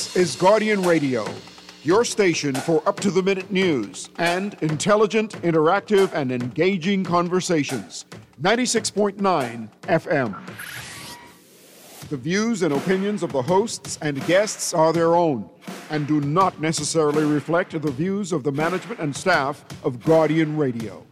This is Guardian Radio, your station for up-to-the-minute news and intelligent, interactive, and engaging conversations. 96.9 FM. The views and opinions of the hosts and guests are their own and do not necessarily reflect the views of the management and staff of Guardian Radio.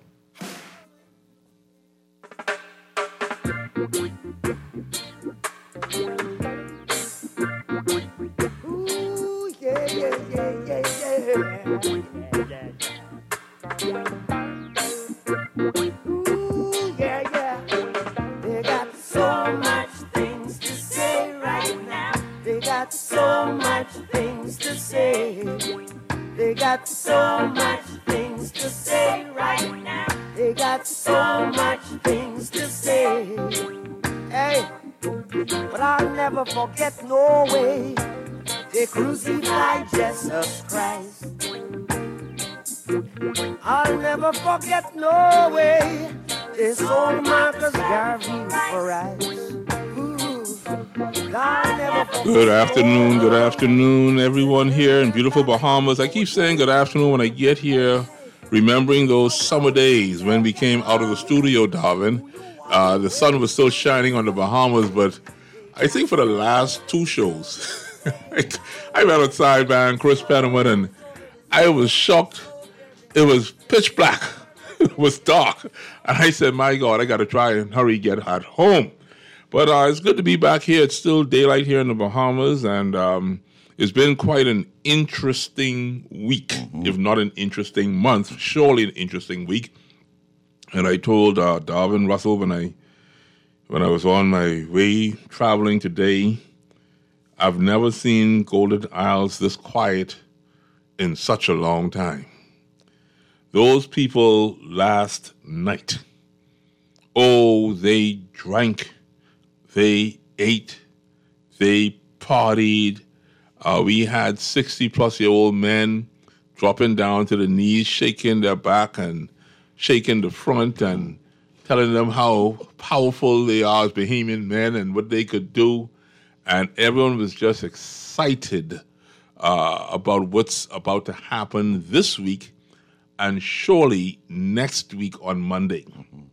Ooh, yeah, yeah, yeah, yeah, yeah. Ooh, yeah, yeah. They got so much things to say right now. They got so much things to say. They got so much things to say right now. They got so much things to say. Hey, but I'll never forget no way they crucified Jesus Christ. I'll never forget no way they sold Marcus Garvey for rice. Good afternoon, everyone here in beautiful Bahamas. I keep saying good afternoon when I get here, remembering those summer days when we came out of the studio, Darwin. The sun was still shining on the Bahamas, but I think for the last two shows, I went outside, man, Chris Penniman, and I was shocked. It was pitch black. It was dark. And I said, my God, I got to try and hurry get at home. But it's good to be back here. It's still daylight here in the Bahamas, and it's been quite an interesting week, if not an interesting month, surely an interesting week. And I told Darwin Russell when I was on my way traveling today, I've never seen Golden Isles this quiet in such a long time. Those people last night, oh, they drank, they ate, they partied. We had 60-plus-year-old men dropping down to the knees, shaking their back and shaking the front and telling them how powerful they are as Bahamian men and what they could do. And everyone was just excited about what's about to happen this week and surely next week on Monday.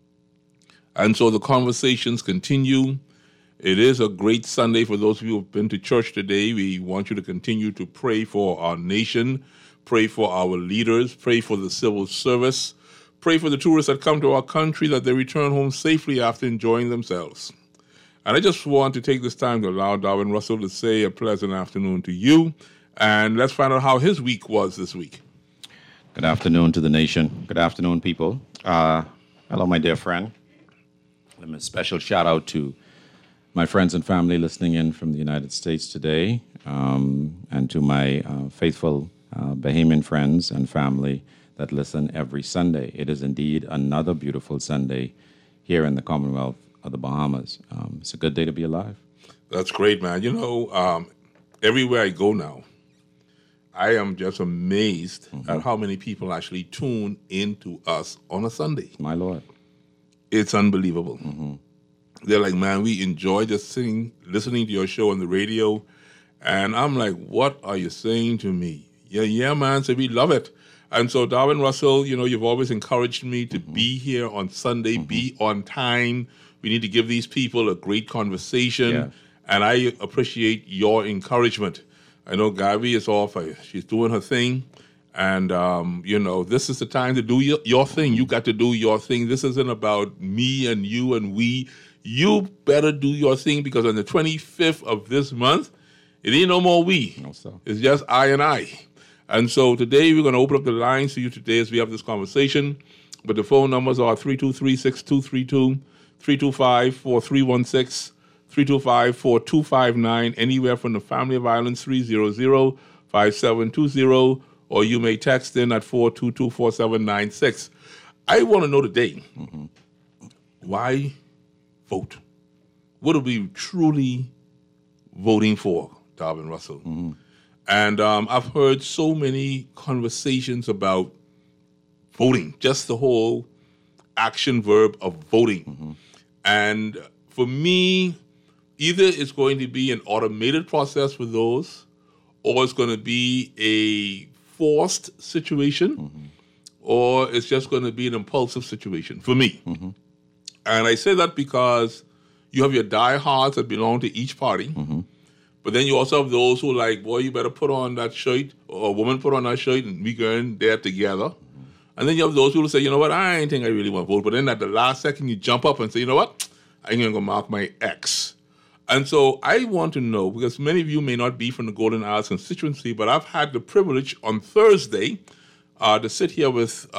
And so the conversations continue. It is a great Sunday for those of you who have been to church today. We want you to continue to pray for our nation, pray for our leaders, pray for the civil service, pray for the tourists that come to our country that they return home safely after enjoying themselves. And I just want to take this time to allow Darwin Russell to say a pleasant afternoon to you. And let's find out how his week was this week. Good afternoon to the nation. Good afternoon, people. Hello, my dear friend. A special shout out to my friends and family listening in from the United States today, and to my faithful Bahamian friends and family that listen every Sunday. It is indeed another beautiful Sunday here in the Commonwealth of the Bahamas. It's a good day to be alive. That's great, man. You know, everywhere I go now, I am just amazed at how many people actually tune into us on a Sunday. My Lord. It's unbelievable. They're like, man, we enjoy just listening to your show on the radio. And I'm like, what are you saying to me? Yeah, man, so we love it. And so, Darwin Russell, you know, you've always encouraged me to be here on Sunday, be on time. We need to give these people a great conversation. Yeah. And I appreciate your encouragement. I know Gabi is off. She's doing her thing. And, you know, this is the time to do your thing. You got to do your thing. This isn't about me and you and we. You better do your thing, because on the 25th of this month, it ain't no more we. No, sir. It's just I and I. And so today we're going to open up the lines to you today as we have this conversation. But the phone numbers are 323-6232, 325-4316, 325-4259, anywhere from the Family of Islands, 300-5720, or you may text in at 422-4796. I want to know today, why vote? What are we truly voting for, Darwin Russell? And I've heard so many conversations about voting, just the whole action verb of voting. And for me, either it's going to be an automated process for those, or it's going to be a forced situation, or it's just going to be an impulsive situation for me. And I say that because you have your diehards that belong to each party, but then you also have those who are like, boy, you better put on that shirt, or a woman put on that shirt, and we go in there together. And then you have those who will say, you know what, I ain't think I really want to vote. But then at the last second, you jump up and say, you know what, I'm going to mark my X. And so I want to know, because many of you may not be from the Golden Isles constituency, but I've had the privilege on Thursday to sit here with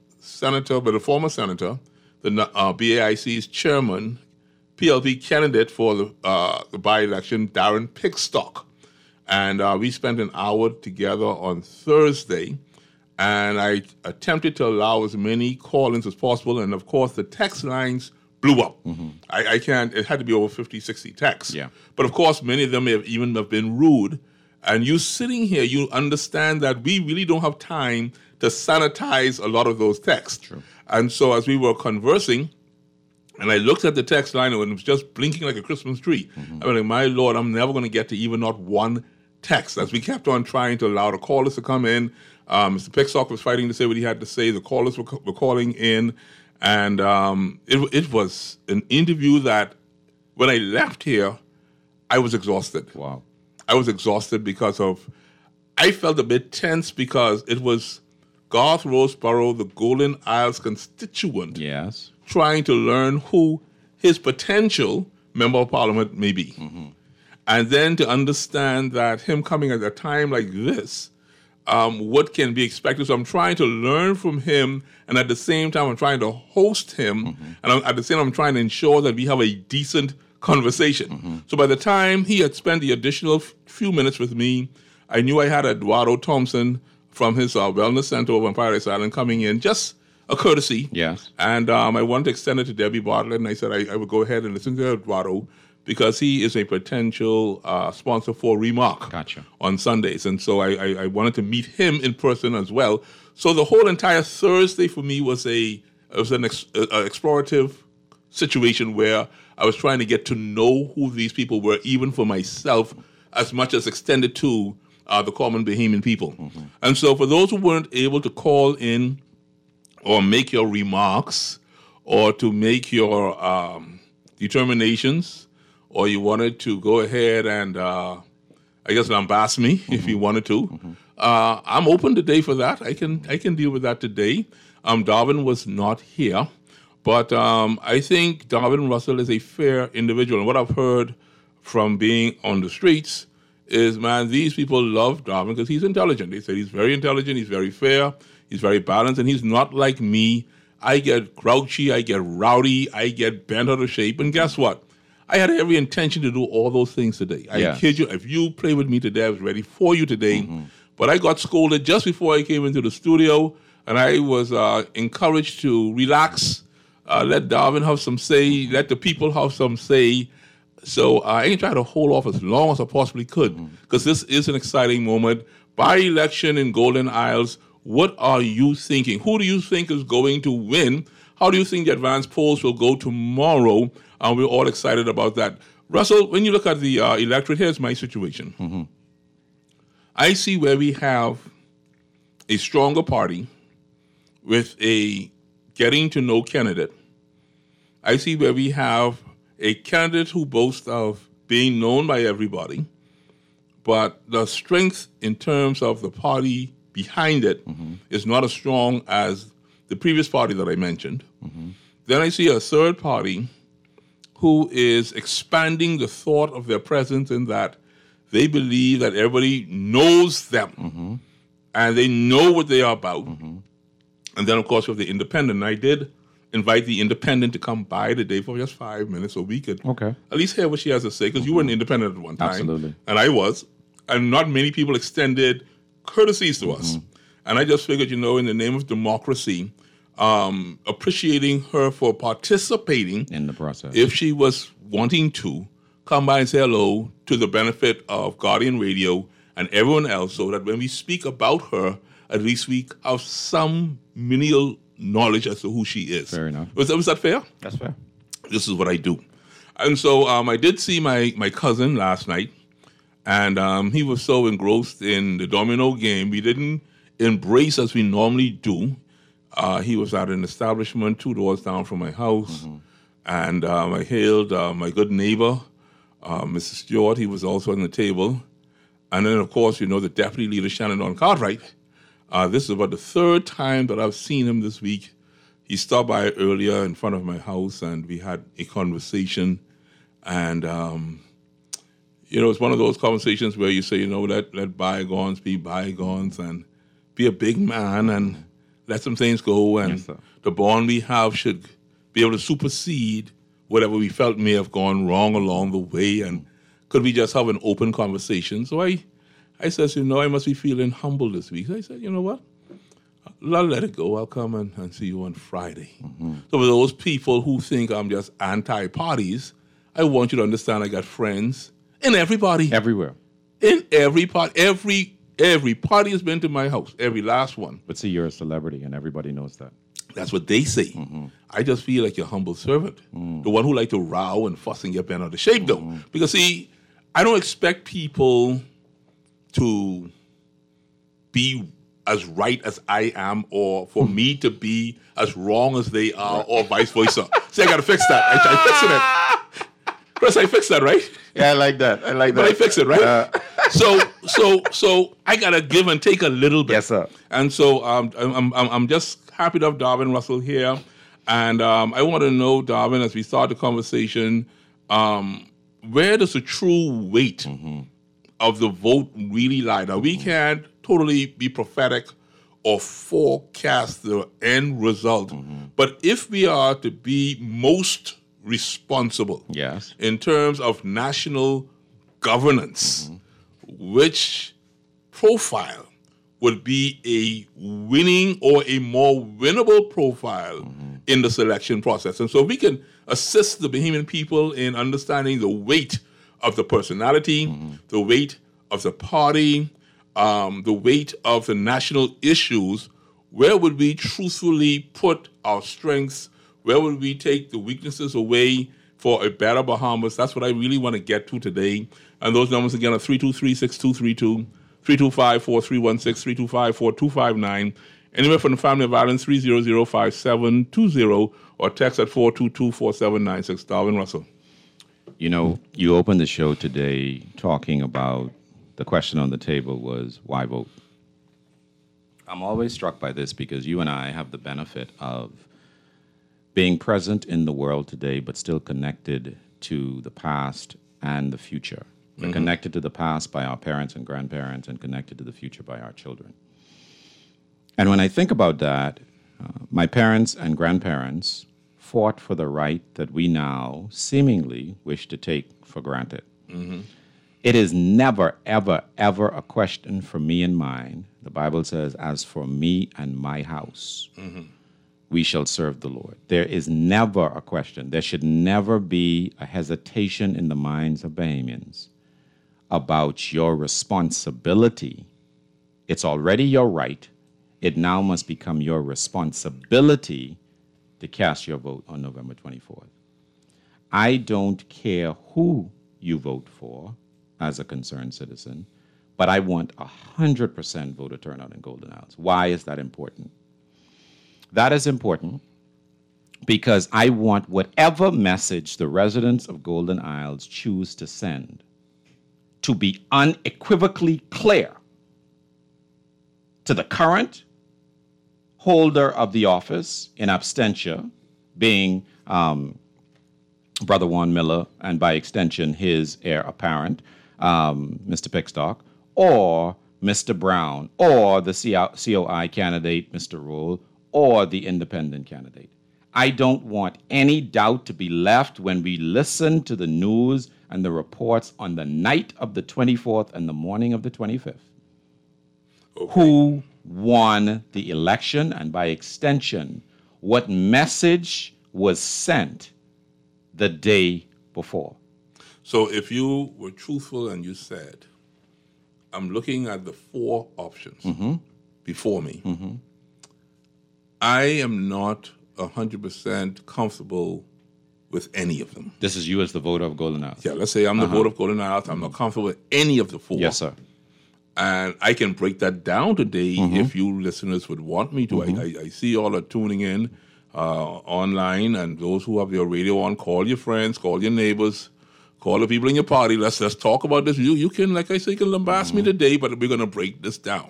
the former senator, the BAIC's chairman, PLP candidate for the by-election, Darren Pickstock. And we spent an hour together on Thursday, and I attempted to allow as many call-ins as possible. And, of course, the text lines blew up. I can't, it had to be over 50, 60 texts. Yeah. But, of course, many of them have been rude. And you sitting here, you understand that we really don't have time to sanitize a lot of those texts. True. And so as we were conversing, and I looked at the text line, and it was just blinking like a Christmas tree. I was like, my Lord, I'm never going to get to even not one text. As we kept on trying to allow the callers to come in, Mr. Pickstock was fighting to say what he had to say. The callers were calling in. And it was an interview that when I left here, I was exhausted. Wow. I was exhausted because I felt a bit tense because it was Garth Roseborough, the Golden Isles constituent, Yes. trying to learn who his potential member of parliament may be. And then to understand that him coming at a time like this, what can be expected. So I'm trying to learn from him, and at the same time, I'm trying to host him, and at the same time, I'm trying to ensure that we have a decent conversation. So by the time he had spent the additional few minutes with me, I knew I had Eduardo Thompson from his wellness center over on Paradise Island coming in, just a courtesy. Yes. And I wanted to extend it to Debbie Bartlett, and I said I would go ahead and listen to Eduardo because he is a potential sponsor for Remark on Sundays. And so I wanted to meet him in person as well. So the whole entire Thursday for me was an explorative situation where I was trying to get to know who these people were, even for myself, as much as extended to the common Bahamian people. And so for those who weren't able to call in or make your remarks or to make your determinations, or you wanted to go ahead and, I guess, lambast me if you wanted to, I'm open today for that. I can deal with that today. Darwin was not here, but I think Darwin Russell is a fair individual. And what I've heard from being on the streets is, man, these people love Darwin because he's intelligent. They say he's very intelligent, he's very fair, he's very balanced, and he's not like me. I get grouchy, I get rowdy, I get bent out of shape, and guess what? I had every intention to do all those things today. I kid you, if you play with me today, I was ready for you today, but I got scolded just before I came into the studio, and I was encouraged to relax, let Darwin have some say, let the people have some say. So I ain't trying to hold off as long as I possibly could, because this is an exciting moment. By-election in Golden Isles, what are you thinking? Who do you think is going to win? How do you think the advanced polls will go tomorrow? We're all excited about that. Russell, when you look at the electorate, here's my situation. I see where we have a stronger party with a getting-to-know candidate. I see where we have a candidate who boasts of being known by everybody, but the strength in terms of the party behind it is not as strong as the previous party that I mentioned. Then I see a third party who is expanding the thought of their presence in that they believe that everybody knows them and they know what they are about. And then, of course, with the independent, I did invite the independent to come by today for just 5 minutes so we could at least hear what she has to say, because you were an independent at one time. Absolutely. And I was. And not many people extended courtesies to us. And I just figured, in the name of democracy, appreciating her for participating in the process. If she was wanting to come by and say hello to the benefit of Guardian Radio and everyone else, so that when we speak about her, at least we have some menial knowledge as to who she is. Fair enough. Was that fair? That's fair. This is what I do. And so I did see my cousin last night, And he was so engrossed in the domino game, we didn't embrace as we normally do. He was at an establishment 2 doors down from my house, and I hailed my good neighbor, Mr. Stewart. He was also on the table. And then, of course, the Deputy Leader, Shannon Don Cartwright. This is about the 3rd time that I've seen him this week. He stopped by earlier in front of my house, and we had a conversation. And, it's one of those conversations where you say, let bygones be bygones and be a big man and let some things go. And Yes, the bond we have should be able to supersede whatever we felt may have gone wrong along the way. And could we just have an open conversation? So I said, I must be feeling humble this week. So I said, you know what? I'll let it go. I'll come and see you on Friday. So for those people who think I'm just anti-parties, I want you to understand I got friends in everybody. Everywhere. In every party. Every party has been to my house. Every last one. But see, you're a celebrity, and everybody knows that. That's what they say. I just feel like your humble servant. The one who like to row and fuss and get bent out of shape, though. Because, see, I don't expect people to be as right as I am, or for me to be as wrong as they are, or vice versa. See, I got to fix that. I fixing it. Chris, I fixed that, right? Yeah, I like that. But I fix it, right? So I gotta give and take a little bit. Yes, sir. And so I'm just happy to have Darvin Russell here, and I want to know, Darvin, as we start the conversation, where does the true weight of the vote really lie? Now, we can't totally be prophetic or forecast the end result, but if we are to be most responsible, Yes. in terms of national governance, which profile would be a winning or a more winnable profile in the selection process? And so we can assist the Bahamian people in understanding the weight of the personality, the weight of the party, the weight of the national issues. Where would we truthfully put our strengths? Where would we take the weaknesses away for a better Bahamas? That's what I really want to get to today. And those numbers again are 323-6232, 325-4316, 325-4259. Anywhere from the Family of Islands, 300-5720, or text at 422-4796. Darvin Russell. You opened the show today talking about the question on the table was, why vote? I'm always struck by this because you and I have the benefit of being present in the world today, but still connected to the past and the future. We're connected to the past by our parents and grandparents, and connected to the future by our children. And when I think about that, my parents and grandparents fought for the right that we now seemingly wish to take for granted. It is never, ever, ever a question for me and mine. The Bible says, as for me and my house, we shall serve the Lord. There is never a question. There should never be a hesitation in the minds of Bahamians about your responsibility. It's already your right. It now must become your responsibility to cast your vote on November 24th. I don't care who you vote for as a concerned citizen, but I want 100% voter turnout in Golden Isles. Why is that important? That is important because I want whatever message the residents of Golden Isles choose to send to be unequivocally clear to the current holder of the office in absentia, being Brother Juan Miller, and by extension his heir apparent, Mr. Pickstock, or Mr. Brown, or the COI candidate, Mr. Rule, or the independent candidate. I don't want any doubt to be left when we listen to the news and the reports on the night of the 24th and the morning of the 25th. Okay. Who won the election, and by extension, what message was sent the day before. So if you were truthful and you said, I'm looking at the 4 options before me, I am not 100% comfortable with any of them. This is you as the voter of Golden Isles. Yeah, let's say I'm the voter of Golden Isles. I'm not comfortable with any of the four. Yes, sir. And I can break that down today if you listeners would want me to. I see y'all are tuning in online, and those who have your radio on, call your friends, call your neighbors, call the people in your party. Let's talk about this. You can, like I say, you can lambast me today, but we're going to break this down.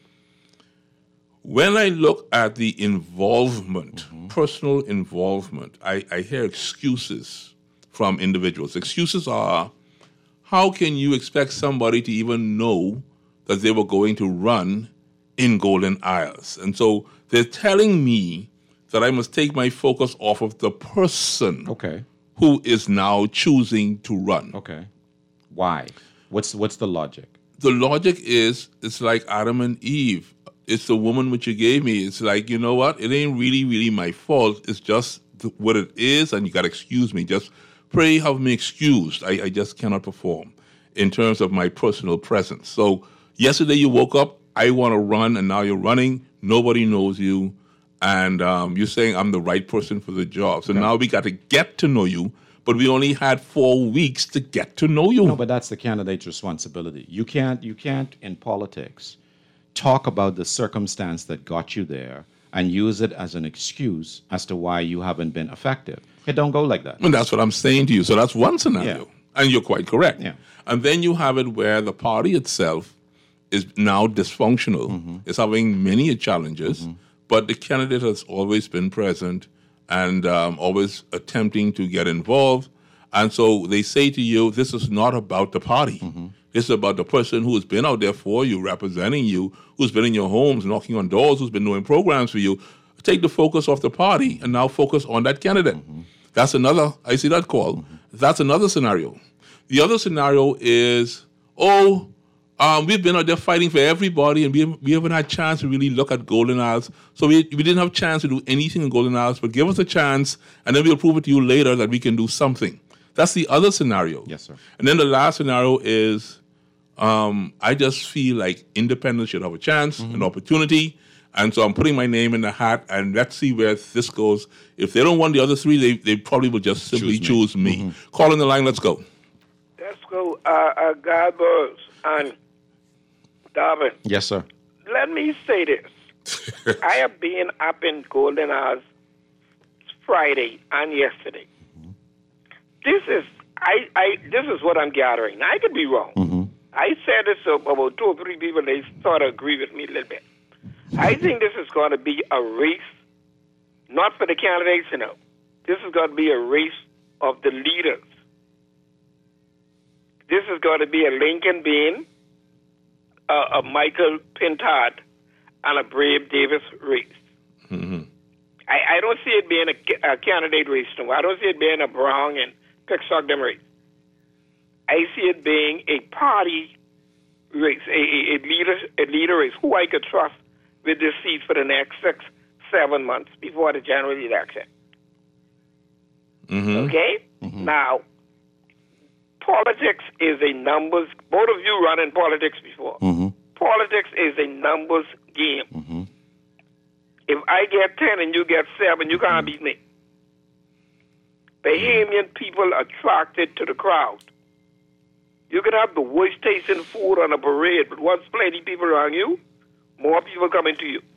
When I look at the involvement, personal involvement, I hear excuses from individuals. Excuses are, how can you expect somebody to even know that they were going to run in Golden Isles? And so they're telling me that I must take my focus off of the person who is now choosing to run. Okay. Why? What's the logic? The logic is, it's like Adam and Eve. It's the woman which you gave me. It's like, you know what? It ain't really my fault. It's just what it is, and you got to excuse me. Just pray, have me excused. I just cannot perform in terms of my personal presence. So yesterday you woke up, I want to run, and now you're running. Nobody knows you, and you're saying I'm the right person for the job. So now we got to get to know you, but we only had 4 weeks to get to know you. No, but that's the candidate's responsibility. You can't in politics talk about the circumstance that got you there and use it as an excuse as to why you haven't been effective. It don't go like that. And that's what I'm saying to you. So that's one scenario. Yeah. And you're quite correct. Yeah. And then you have it where the party itself is now dysfunctional. It's having many challenges, but the candidate has always been present and always attempting to get involved. And so they say to you, this is not about the party. This is about the person who has been out there for you, representing you, who's been in your homes, knocking on doors, who's been doing programs for you. Take the focus off the party and now focus on that candidate. That's another, I see that call. That's another scenario. The other scenario is, we've been out there fighting for everybody, and we haven't had a chance to really look at Golden Isles. So we didn't have a chance to do anything in Golden Isles, but give us a chance, and then we'll prove it to you later that we can do something. That's the other scenario. Yes, sir. And then the last scenario is, I just feel like independence should have a chance, an opportunity, and so I'm putting my name in the hat, and let's see where this goes. If they don't want the other three, they probably will just simply choose me. Call on the line, let's go. Let's go, Gabos and Darwin. Yes, sir. Let me say this. I have been up in Golden Isles Friday and yesterday. This is what I'm gathering. Now, I could be wrong. I said this to about 2 or 3 people. They sort of agree with me a little bit. I think this is going to be a race, not for the candidates, This is going to be a race of the leaders. This is going to be a Lincoln Bean, a Michael Pintard, and a Brave Davis race. I don't see it being a candidate race. No, I don't see it being a Brown and Picksogdom race. I see it being a party race, a leader race, who I could trust with this seat for the next 6-7 months before the general election. Okay? Now, politics is a numbers. Both of you run in politics before. Politics is a numbers game. If I get 10 and you get 7, you can't beat me. Bahamian people attracted to the crowd. You can have the worst tasting food on a parade, but once plenty people around you, more people coming to you.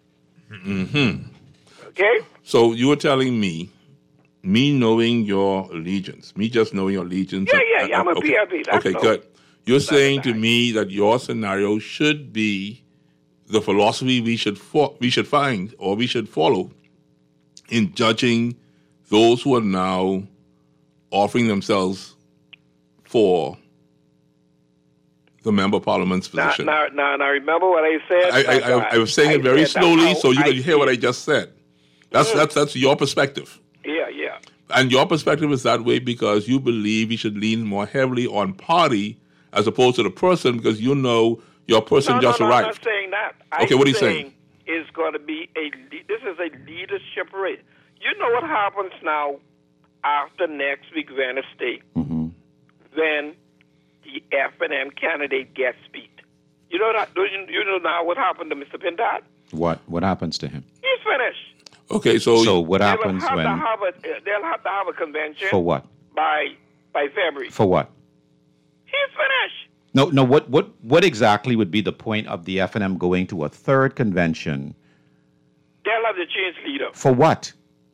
Okay? So you were telling me knowing your allegiance, me just knowing your allegiance. Yeah, I'm a PRP. Okay, good. You're saying to me that your scenario should be the philosophy we should find or we should follow in judging those who are now offering themselves for the member of parliament's position. Now, remember what I said? I was saying it very slowly so you can hear what I just said. That's your perspective. Yeah. And your perspective is that way because you believe you should lean more heavily on party as opposed to the person because you know your person just arrived. I'm not saying that. Okay, what are you saying? It's going to be this is a leadership race. You know what happens now after next week, Wednesday, when the F&M candidate gets beat. You know that? You know now what happened to Mr. Pintard? What happens to him? He's finished. Okay, so what happens when? they'll have to have a convention. For what? By February. For what? He's finished. No. What exactly would be the point of the FNM going to a third convention? They'll have to change leader. For what?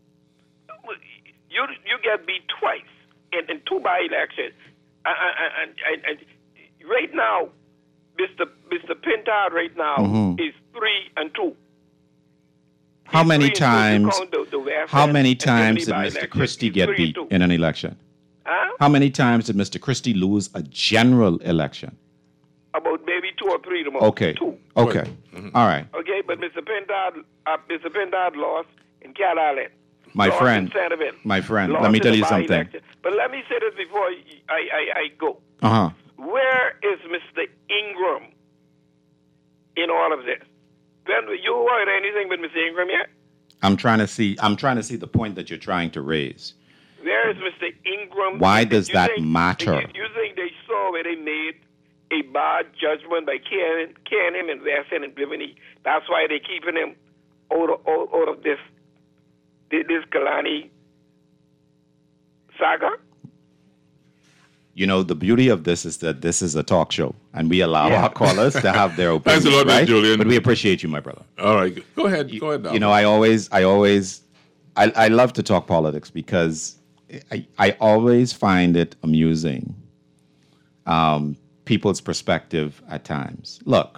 You get beat twice in two by-elections. And right now, Mr. Pintard right now is 3-2. How many times? How many times did Mr. Christie get beat in an election? Huh? How many times did Mr. Christie lose a general election? About maybe 2 or 3 the most. Okay. 2. Okay. All right. Okay, but Mr. Pintard lost in Cal Island. My lost friend. in Centerville, My friend. lost Let me in tell the you something. by-election. But let me say this before I go. Uh-huh. Where is Mr. Ingram in all of this? Ben, you heard anything with Mr. Ingram yet? I'm trying to see the point that you're trying to raise. Where is Mr. Ingram? Why does that matter? You think they saw where they made a bad judgment by carrying him in Weston and Bimini? That's why they're keeping him out of this Kalani saga? You know, the beauty of this is that this is a talk show, and we allow our callers to have their opinions. Thanks a lot, right? Julian. But we appreciate you, my brother. All right, go ahead. Go ahead. You know, I love to talk politics because I always find it amusing, people's perspective at times. Look,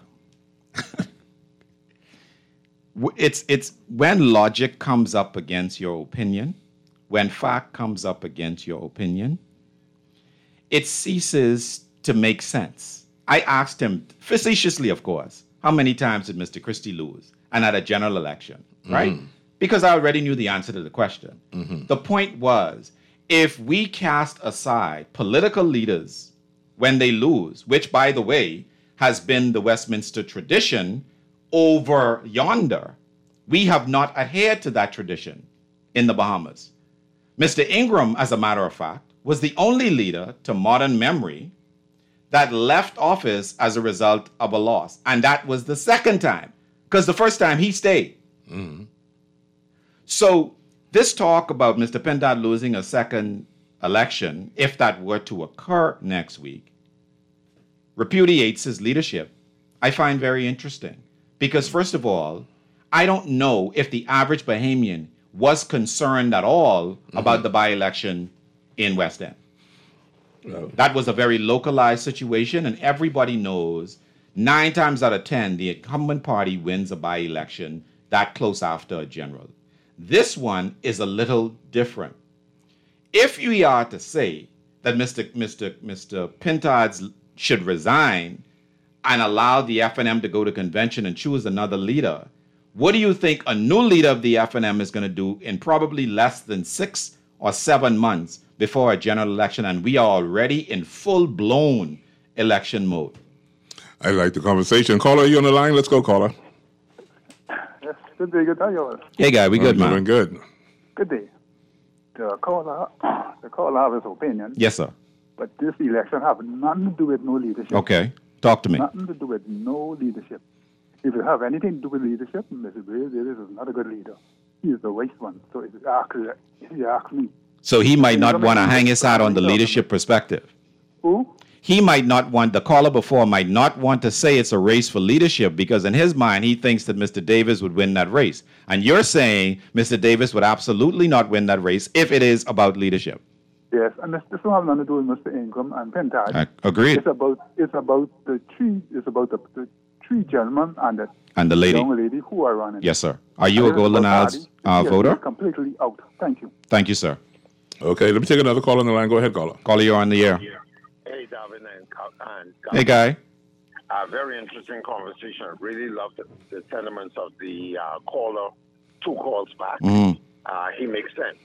it's when logic comes up against your opinion, when fact comes up against your opinion, it ceases to make sense. I asked him, facetiously, of course, how many times did Mr. Christie lose? And at a general election, right? Because I already knew the answer to the question. The point was, if we cast aside political leaders when they lose, which, by the way, has been the Westminster tradition over yonder, we have not adhered to that tradition in the Bahamas. Mr. Ingram, as a matter of fact, was the only leader to modern memory that left office as a result of a loss. And that was the second time, because the first time he stayed. So this talk about Mr. Pintard losing a second election, if that were to occur next week, repudiates his leadership, I find very interesting. Because first of all, I don't know if the average Bahamian was concerned at all about the by-election in West End. That was a very localized situation, and everybody knows 9 times out of 10, the incumbent party wins a by-election that close after a general. This one is a little different. If we are to say that Mr. Pintard should resign and allow the FNM to go to convention and choose another leader, what do you think a new leader of the FNM is going to do in probably less than 6 or 7 months before a general election, and we are already in full-blown election mode? I like the conversation. Caller, you on the line? Let's go, caller. Yes, good day, good day, y'all. Hey, guy, we good, man? Doing good. Good day. The caller have his opinion, Yes, sir. but this election have nothing to do with no leadership. Okay. Talk to me. Nothing to do with no leadership. If it have anything to do with leadership, Mr. Brave Davis is not a good leader. He is the worst one. So if you ask me. So he might not want to hang his hat on the leadership perspective. Who? He might not want, the caller before might not want to say it's a race for leadership because in his mind, he thinks that Mr. Davis would win that race. And you're saying Mr. Davis would absolutely not win that race if it is about leadership. Yes, and this don't have nothing to do with Mr. Ingram and Pintard. Agreed. It's about the three gentlemen and the lady. young lady who are running. Yes, sir. Are you a Golden Isles voter? Completely out. Thank you. Thank you, sir. Okay, let me take another call on the line. Go ahead, caller. Caller, you're on the air. Hey, Davin and Hey, guy. very interesting conversation. I really love the sentiments of the caller 2 calls back. He makes sense.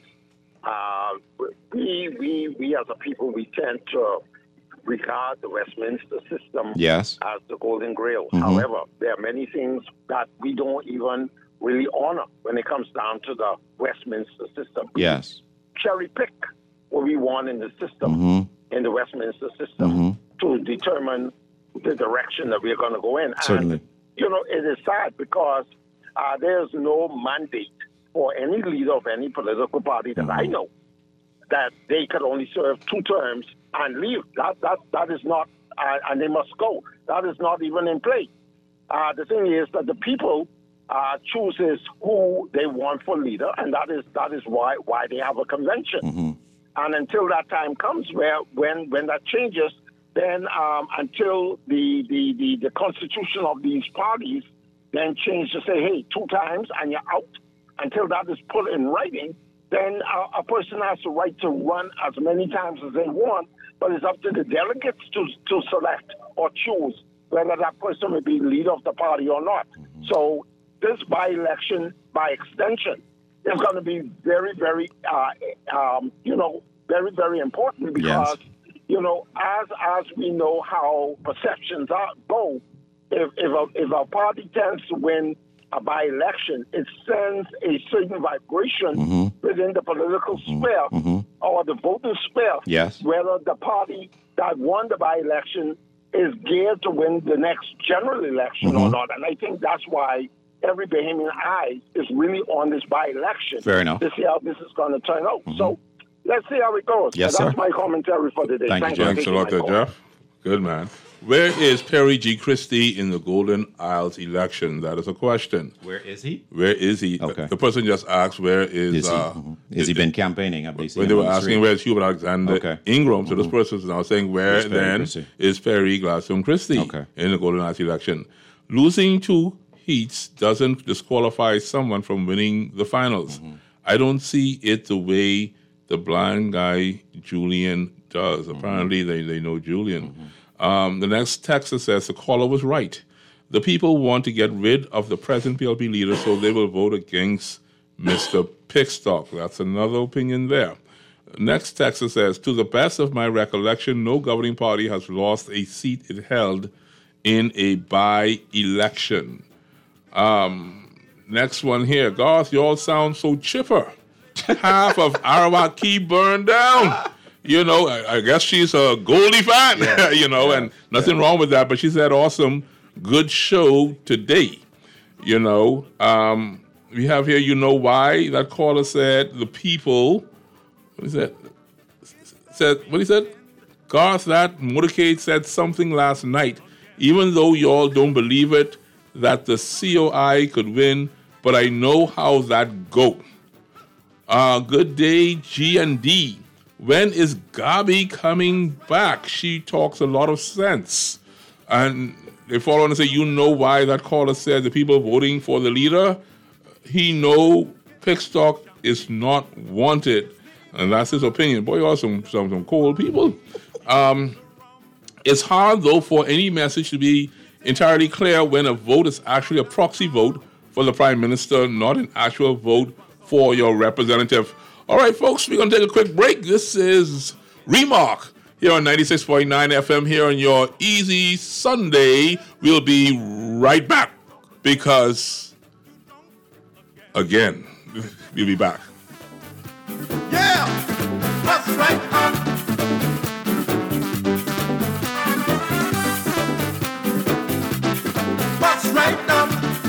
We as a people, we tend to regard the Westminster system Yes. as the golden grail. However, there are many things that we don't even really honor when it comes down to the Westminster system. Yes. Cherry pick what we want in the system, in the Westminster system, to determine the direction that we're going to go in. Certainly. And, it is sad because there's no mandate for any leader of any political party that I know that they could only serve 2 terms and leave. That is not, and they must go. That is not even in play. The thing is that the people chooses who they want for leader, and that is why they have a convention. And until that time comes, when that changes, then until the constitution of these parties then change to say, hey, 2 times and you're out, until that is put in writing, then a person has the right to run as many times as they want, but it's up to the delegates to select or choose whether that person will be leader of the party or not. So this by-election, by extension, is going to be very, very, very, very important because, as we know how perceptions go, if a party tends to win a by-election, it sends a certain vibration within the political sphere or the voting sphere, whether the party that won the by-election is geared to win the next general election or not. And I think that's why every Bahamian eye is really on this by-election. Fair enough. To see how this is going to turn out. So let's see how it goes. Yes, That's sir. my commentary for today. Thank you, Thanks a lot, Jeff. Good man. Where is Perry G. Christie in the Golden Isles election? That is a question. Where is he? Where is he? Okay. The person just asked, where is he? Has he been campaigning? Have they seen when they him were on the asking, street? where's Hubert Alexander Ingram? So this person is now saying, where Where's Perry then Christie? is Perry Gladstone Christie in the Golden Isles election? Losing 2 heats doesn't disqualify someone from winning the finals. I don't see it the way the blind guy Julian does. Apparently, they know Julian. The next text says the caller was right. The people want to get rid of the present PLP leader, so they will vote against Mr. Pickstock. That's another opinion there. Next text says, to the best of my recollection, no governing party has lost a seat it held in a by-election. Next one here. Garth, you all sound so chipper. Half of Arawak Key burned down. You know, I guess she's a Goldie fan, and nothing wrong with that. But she said, awesome, good show today. We have here, you know why? That caller said the people, what is that? What he said? Garth, that motorcade said something last night. Even though y'all don't believe it, that the COI could win, but I know how that go. Good day, G&D. When is Gabi coming back? She talks a lot of sense. And they follow on and say, you know why that caller said the people voting for the leader? He know Pickstock is not wanted. And that's his opinion. Boy, you are some cold people. It's hard, though, for any message to be entirely clear when a vote is actually a proxy vote for the prime minister, not an actual vote for your representative. All right, folks, we're going to take a quick break. This is Remark here on 96.9 FM here on your Easy Sunday. We'll be right back because, again, we'll be back. Yeah, that's right. That's right now.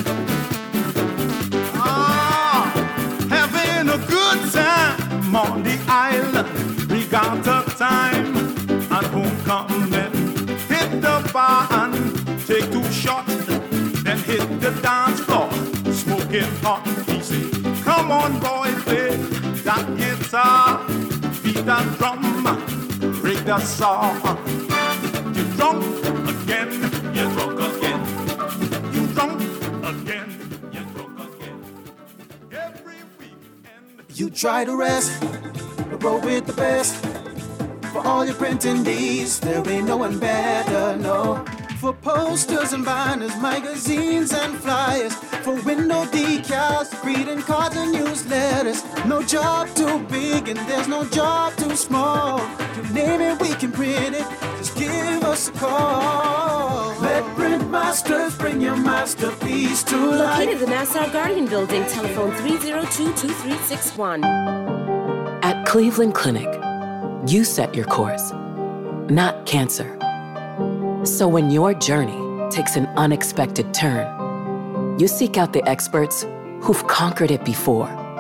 Having a good time on the island. We got the time at homecoming. Hit the bar and take 2 shots. Then hit the dance floor, smoking hot. Easy. Come on, boy, play that guitar, beat that drum, rig that song. You're drunk again, you're drunk again. You're drunk again, you're drunk again. Every weekend you try to rest, but roll with the best. For all your printing needs, there ain't no one better, no. For posters and banners, magazines and flyers, for window decals, greeting cards and newsletters. No job too big and there's no job too small. You name it, we can print it. Just give us a call. Let Print Masters bring your masterpiece to life. Located in the Nassau Guardian Building, telephone 302-2361. At Cleveland Clinic, you set your course, not cancer. So when your journey takes an unexpected turn, you seek out the experts who've conquered it before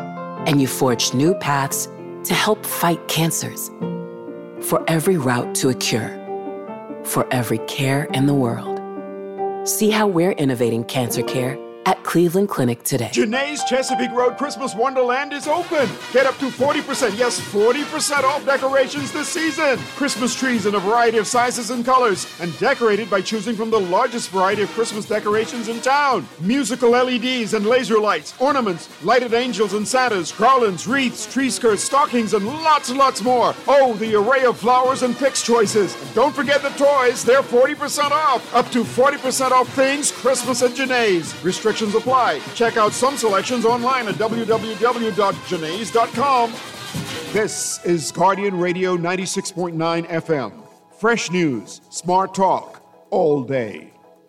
and you forged new paths to help fight cancers. For every route to a cure, for every care in the world. See how we're innovating cancer care at Cleveland Clinic today. Janae's Chesapeake Road Christmas Wonderland is open. Get up to 40%, yes, 40% off decorations this season. Christmas trees in a variety of sizes and colors, and decorated by choosing from the largest variety of Christmas decorations in town. Musical LEDs and laser lights, ornaments, lighted angels and Santas, garlands, wreaths, tree skirts, stockings, and lots more. Oh, the array of flowers and picks choices. And don't forget the toys, they're 40% off. Up to 40% off things Christmas at Janae's. Restrictions apply. Check out some selections online at www.janaes.com. This is Guardian Radio 96.9 FM. Fresh news, smart talk, all day.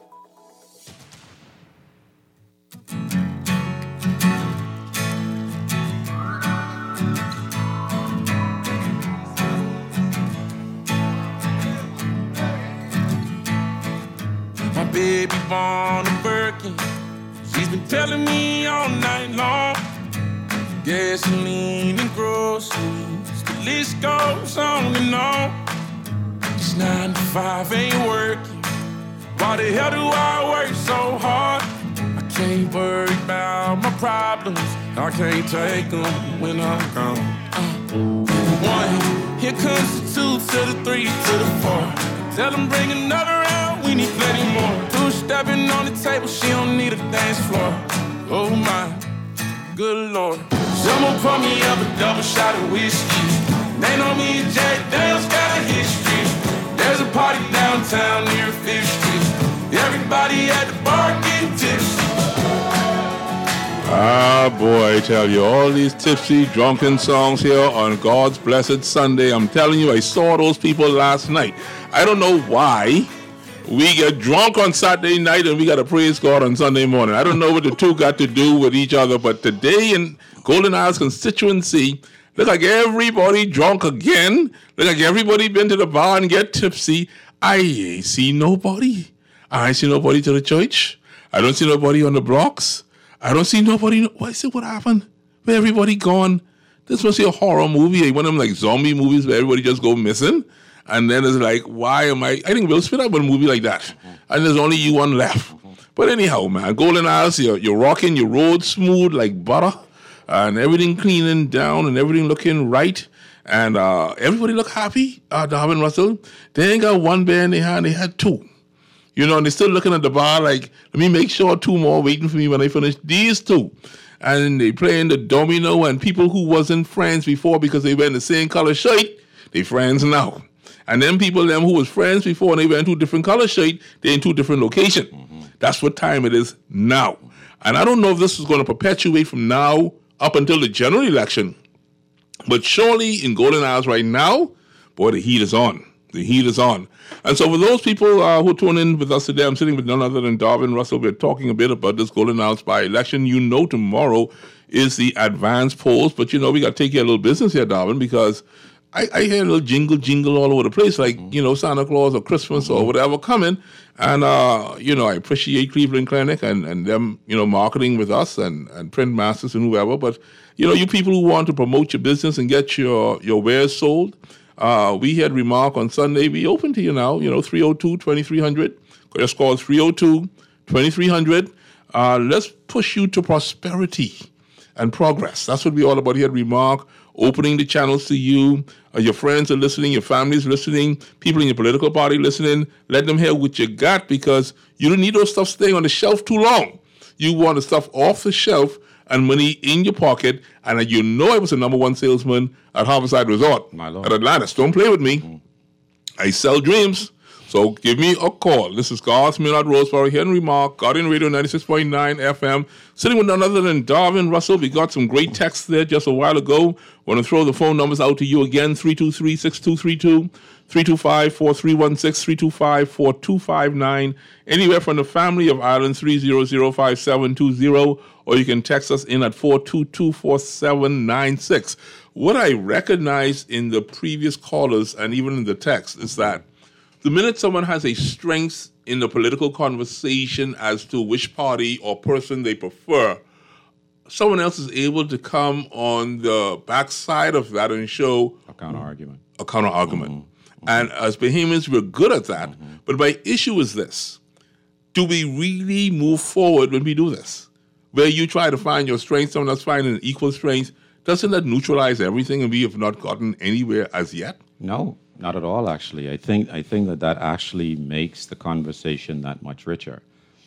My baby born a Birkin. She's been telling me all night long. Gasoline and groceries, the list goes on and on. This 9 to 5 ain't working. Why the hell do I work so hard? I can't worry about my problems. I can't take them when I'm gone. 1, here comes the 2 to the 3 to the 4. Tell them bring another round, we need plenty more. 2 stepping on the table, she don't need a dance floor. Oh my, good Lord. Someone pour me up a double shot of whiskey. They know me and Jack Daniels got a history. There's a party downtown near 5th Street. Everybody at the bar getting tipsy. Ah, boy, I tell you, all these tipsy, drunken songs here on God's Blessed Sunday. I'm telling you, I saw those people last night. I don't know why we get drunk on Saturday night and we got to praise God on Sunday morning. I don't know what the two got to do with each other, but today in Golden Isles constituency, look like everybody drunk again. Look like everybody been to the bar and get tipsy. I ain't see nobody. I ain't see nobody to the church. I don't see nobody on the blocks. I don't see nobody. I said, what happened? Where everybody gone? This must be a horror movie. One of them like zombie movies where everybody just go missing. And then it's like, why am I think Will Smith had a movie like that. And there's only you one left. But anyhow, man, Golden Isles, you're rocking your road smooth like butter. And everything cleaning down and everything looking right. And everybody look happy. Darwin Russell, they ain't got one bear in their hand, they had 2. You know, and they're still looking at the bar like, let me make sure 2 more waiting for me when I finish these 2. And they playing the domino, and people who wasn't friends before because they wear the same color shirt, they friends now. And then people them who was friends before and they wear 2 different color shirt, they in 2 different locations. That's what time it is now. And I don't know if this is going to perpetuate from now up until the general election. But surely in Golden Isles right now, boy, the heat is on. The heat is on. And so for those people who tune in with us today, I'm sitting with none other than Darwin Russell. We're talking a bit about this Golden Isles by-election. You know tomorrow is the advance polls, but you know we got to take care of a little business here, Darwin, because I hear a little jingle all over the place, like, you know, Santa Claus or Christmas or whatever coming. And, you know, I appreciate Cleveland Clinic and them, you know, marketing with us and Print Masters and whoever. But, you know, you people who want to promote your business and get your wares sold, we had remark on Sunday, we open to you now, you know, 302-2300. Just call 302-2300. Let's push you to prosperity and progress. That's what we're all about here at Remark, opening the channels to you. Your friends are listening, your family's listening, people in your political party listening. Let them hear what you got, because you don't need those stuff staying on the shelf too long. You want the stuff off the shelf and money in your pocket. And you know I was the #1 salesman at Harborside Resort at Atlantis. Don't play with me. I sell dreams. So give me a call. This is Garth Millard Roseboro, Henry Mark, Guardian Radio 96.9 FM. Sitting with none other than Darwin Russell. We got some great texts there just a while ago. Want to throw the phone numbers out to you again. 323-6232, 325-4316, 325-4259. Anywhere from the family of Ireland, 300-5720. Or you can text us in at 422-4796. What I recognize in the previous callers and even in the text is that the minute someone has a strength in the political conversation as to which party or person they prefer, someone else is able to come on the backside of that and show a counter argument. And as Bahamians, we're good at that. But my issue is this. Do we really move forward when we do this? Where you try to find your strength, someone else finding an equal strength, doesn't that neutralize everything and we have not gotten anywhere as yet? No, not at all, actually. I think that actually makes the conversation that much richer.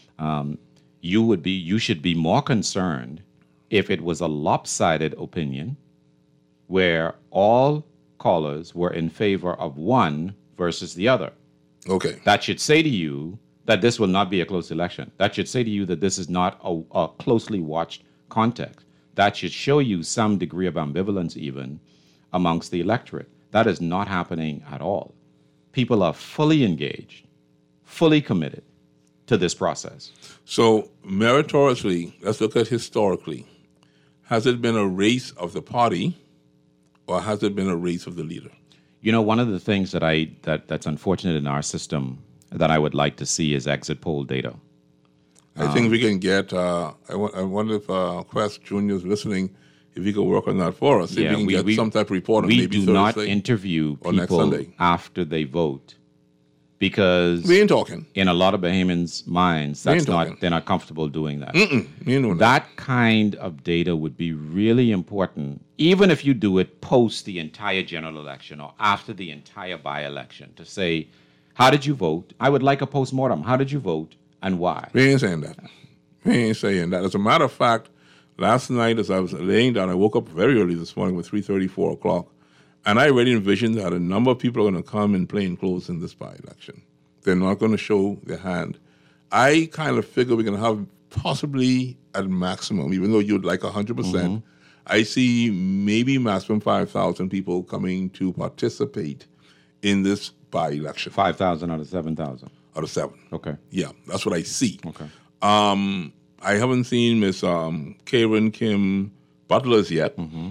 You should be more concerned if it was a lopsided opinion where all callers were in favor of one versus the other. Okay. That should say to you that this will not be a close election. That should say to you that this is not a closely watched context. That should show you some degree of ambivalence even amongst the electorate. That is not happening at all. People are fully engaged, fully committed to this process. So, meritoriously, let's look at historically. Has it been a race of the party or has it been a race of the leader? You know, one of the things that's unfortunate in our system that I would like to see is exit poll data. I think we can get, I wonder if Quest Jr. is listening, if he could work on that for us. If we can get some type of report on maybe Thursday. We do not interview people after they vote because we ain't talking. In a lot of Bahamians' minds, they're not comfortable doing that. That kind of data would be really important, even if you do it post the entire general election or after the entire by-election, to say, how did you vote? I would like a postmortem. How did you vote and why? We ain't saying that. As a matter of fact, last night as I was laying down, I woke up very early this morning with 3:30, 4 o'clock, and I already envisioned that a number of people are going to come in plain clothes in this by-election. They're not going to show their hand. I kind of figure we're going to have possibly at maximum, even though you'd like 100%, I see maybe maximum 5,000 people coming to participate in this by-election. 5,000 out of 7,000? Out of 7. Okay. Yeah, that's what I see. Okay. I haven't seen Miss Karen Kim Butlers yet.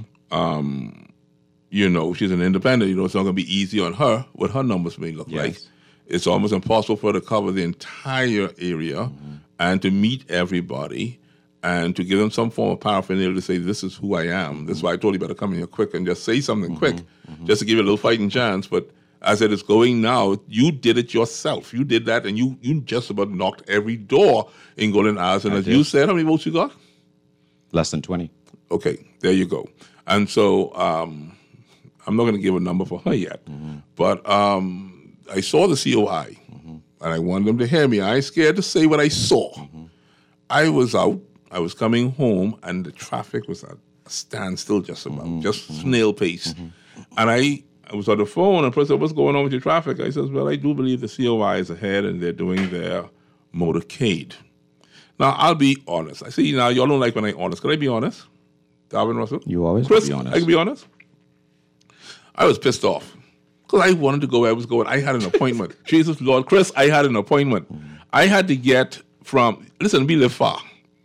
You know, she's an independent. You know, it's not going to be easy on her what her numbers may look like. It's almost impossible for her to cover the entire area and to meet everybody and to give them some form of paraphernalia to say, this is who I am. This is why I told you better come in here quick and just say something quick, just to give you a little fighting chance. But as it is going now, you did it yourself. You did that, and you just about knocked every door in Golden Isles. And as you said, how many votes you got? Less than 20. Okay, there you go. And so I'm not going to give a number for her yet. But I saw the COI, and I wanted them to hear me. I ain't scared to say what I saw. I was out. I was coming home, and the traffic was at a standstill just about, just snail pace. And I was on the phone, and the person said, what's going on with your traffic? I said, well, I do believe the COI is ahead, and they're doing their motorcade. Now, I'll be honest. I see now, y'all don't like when I'm honest. Can I be honest? Darwin Russell? You always Chris, be honest. I can be honest? I was pissed off because I wanted to go where I was going. I had an appointment. Jesus, Lord. Chris, I had an appointment. I had to get from, listen, we live far.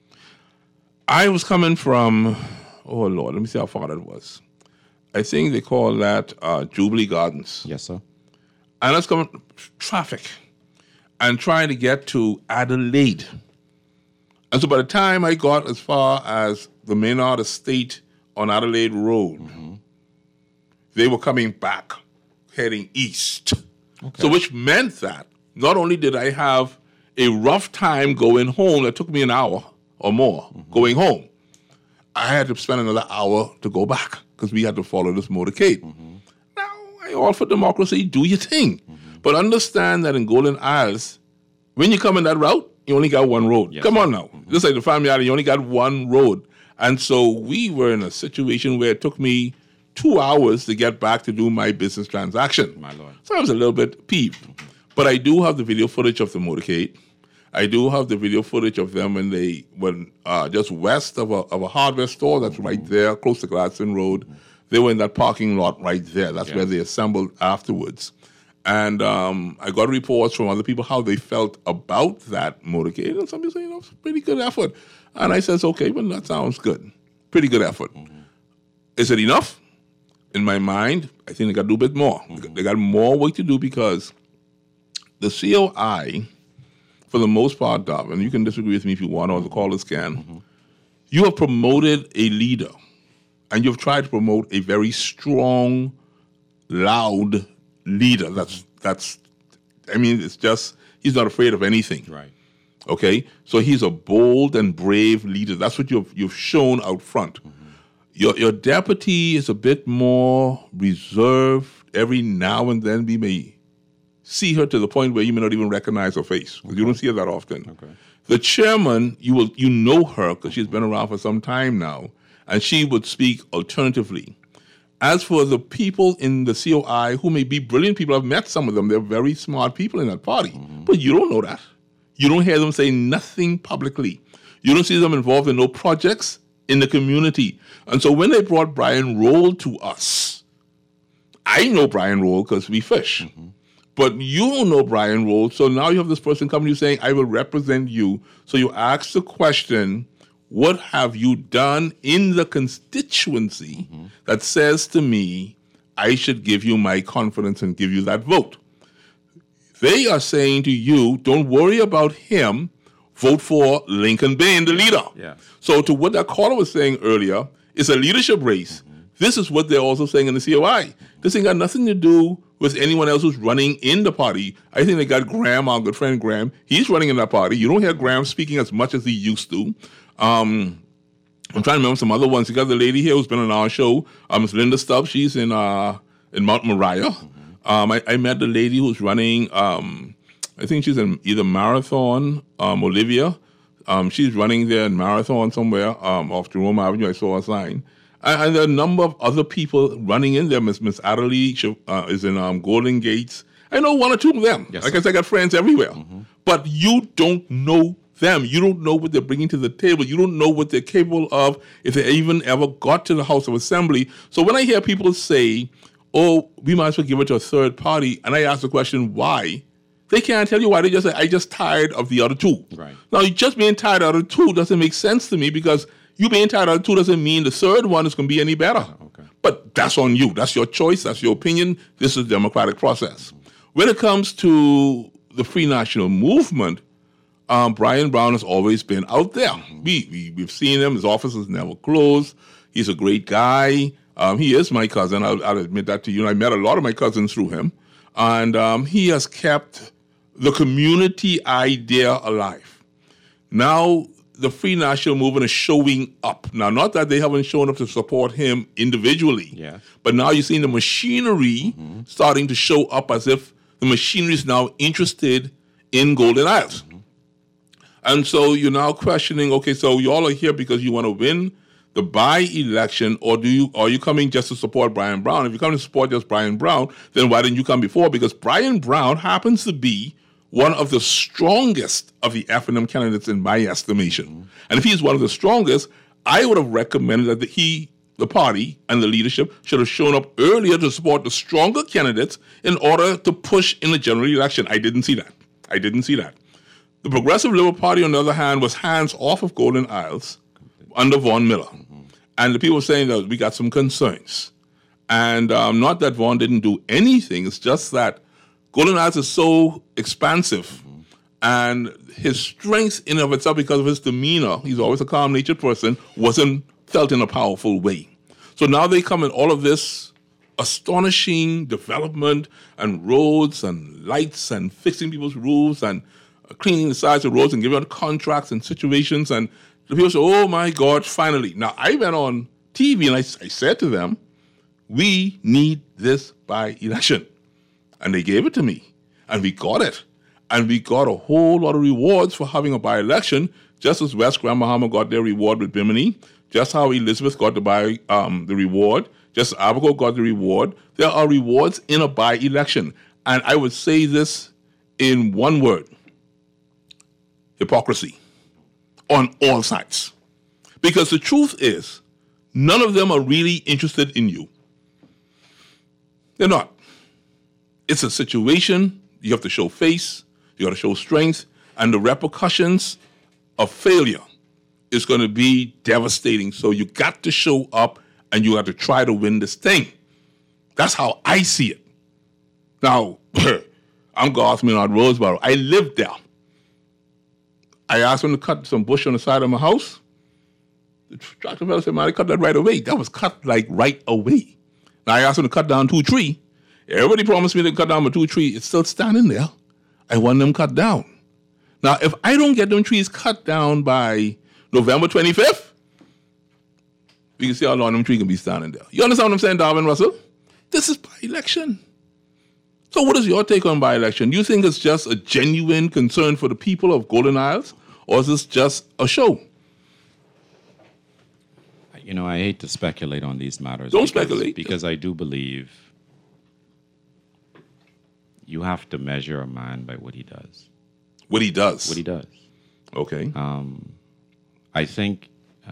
I was coming from, oh, Lord, let me see how far that was. I think they call that Jubilee Gardens. Yes, sir. And I was coming traffic and trying to get to Adelaide. And so by the time I got as far as the Maynard Estate on Adelaide Road, they were coming back, heading east. Okay. So which meant that not only did I have a rough time going home, it took me an hour or more going home, I had to spend another hour to go back because we had to follow this motorcade. Now, I all for democracy, do your thing. But understand that in Golden Isles, when you come in that route, you only got one road. Yes, come on now. Just like the family island, you only got one road. And so we were in a situation where it took me 2 hours to get back to do my business transaction. My Lord. So I was a little bit peeved. But I do have the video footage of the motorcade. I do have the video footage of them when they were just west of a hardware store that's right there, close to Gladstone Road. They were in that parking lot right there. That's where they assembled afterwards. And I got reports from other people how they felt about that motorcade. And some people say, it's a pretty good effort. And I says, okay, well, that sounds good. Pretty good effort. Is it enough? In my mind, I think they got to do a bit more. They got more work to do because the COI, for the most part, Darwin, you can disagree with me if you want, or the callers can, You have promoted a leader, and you've tried to promote a very strong, loud leader. It's just, he's not afraid of anything. Right. Okay? So he's a bold and brave leader. That's what you've shown out front. Your deputy is a bit more reserved. Every now and then we may see her to the point where you may not even recognize her face, because you don't see her that often. Okay. The chairman, you know her because she's been around for some time now, and she would speak alternatively. As for the people in the COI who may be brilliant people, I've met some of them. They're very smart people in that party, but you don't know that. You don't hear them say nothing publicly. You don't see them involved in no projects in the community. And so when they brought Brian Roll to us, I know Brian Roll because we fish. But you don't know Brian Roll, so now you have this person coming to you saying, I will represent you. So you ask the question, what have you done in the constituency that says to me, I should give you my confidence and give you that vote? They are saying to you, don't worry about him, vote for Lincoln Bain, the leader. Yeah. So to what that caller was saying earlier, it's a leadership race. This is what they're also saying in the COI. This ain't got nothing to do with anyone else who's running in the party. I think they got Graham, our good friend Graham. He's running in that party. You don't hear Graham speaking as much as he used to. I'm trying to remember some other ones. You got the lady here who's been on our show, Ms. Linda Stubbs. She's in Mount Moriah. I met the lady who's running, I think she's in either Marathon, Olivia. She's running there in Marathon somewhere off Jerome Avenue. I saw a sign. And there are a number of other people running in there. Miss Adderley is in Golden Gates. I know one or two of them. Yes, like I said, I got friends everywhere. But you don't know them. You don't know what they're bringing to the table. You don't know what they're capable of if they even ever got to the House of Assembly. So when I hear people say, oh, we might as well give it to a third party, and I ask the question, why? They can't tell you why. They just say, I just tired of the other two. Right. Now, just being tired of the two doesn't make sense to me, because you being tired of the two doesn't mean the third one is going to be any better. Okay. But that's on you. That's your choice. That's your opinion. This is a democratic process. When it comes to the Free National Movement, Brian Brown has always been out there. We've seen him. His office is never closed. He's a great guy. He is my cousin. I'll admit that to you. And I met a lot of my cousins through him. And he has kept the community idea alive. Now, the Free National Movement is showing up. Now, not that they haven't shown up to support him individually, but now you're seeing the machinery starting to show up as if the machinery is now interested in Golden Isles. And so you're now questioning, okay, so you all are here because you want to win the by-election, or are you coming just to support Brian Brown? If you're coming to support just Brian Brown, then why didn't you come before? Because Brian Brown happens to be one of the strongest of the F&M candidates in my estimation. And if he's one of the strongest, I would have recommended that the party and the leadership should have shown up earlier to support the stronger candidates in order to push in the general election. I didn't see that. The Progressive Liberal Party, on the other hand, was hands off of Golden Isles under Vaughn Miller. And the people were saying that we got some concerns. And not that Vaughn didn't do anything, it's just that Golden Isles is so expansive, and his strength in and of itself, because of his demeanor, he's always a calm-natured person, wasn't felt in a powerful way. So now they come in all of this astonishing development and roads and lights and fixing people's roofs and cleaning the sides of roads and giving out contracts and situations. And the people say, oh my God, finally. Now, I went on TV and I said to them, we need this by-election. And they gave it to me. And we got it. And we got a whole lot of rewards for having a by-election, just as West Grand Bahama got their reward with Bimini, just how Elizabeth got the reward, just as Abaco got the reward. There are rewards in a by-election. And I would say this in one word: hypocrisy on all sides. Because the truth is, none of them are really interested in you. They're not. It's a situation, you have to show face, you got to show strength, and the repercussions of failure is going to be devastating. So you got to show up and you have to try to win this thing. That's how I see it. Now, I'm Garth Maynard Roseboro. I lived there. I asked them to cut some bush on the side of my house. The tractor fellow said, man, I cut that right away. That was cut like right away. Now I asked him to cut down 2 trees. Everybody promised me to cut down my 2 trees. It's still standing there. I want them cut down. Now, if I don't get them trees cut down by November 25th, we can see how long them trees can be standing there. You understand what I'm saying, Darvin Russell? This is by-election. So what is your take on by-election? Do you think it's just a genuine concern for the people of Golden Isles, or is this just a show? You know, I hate to speculate on these matters. Don't speculate. Because I do believe you have to measure a man by what he does. What he does? What he does. Okay. I think,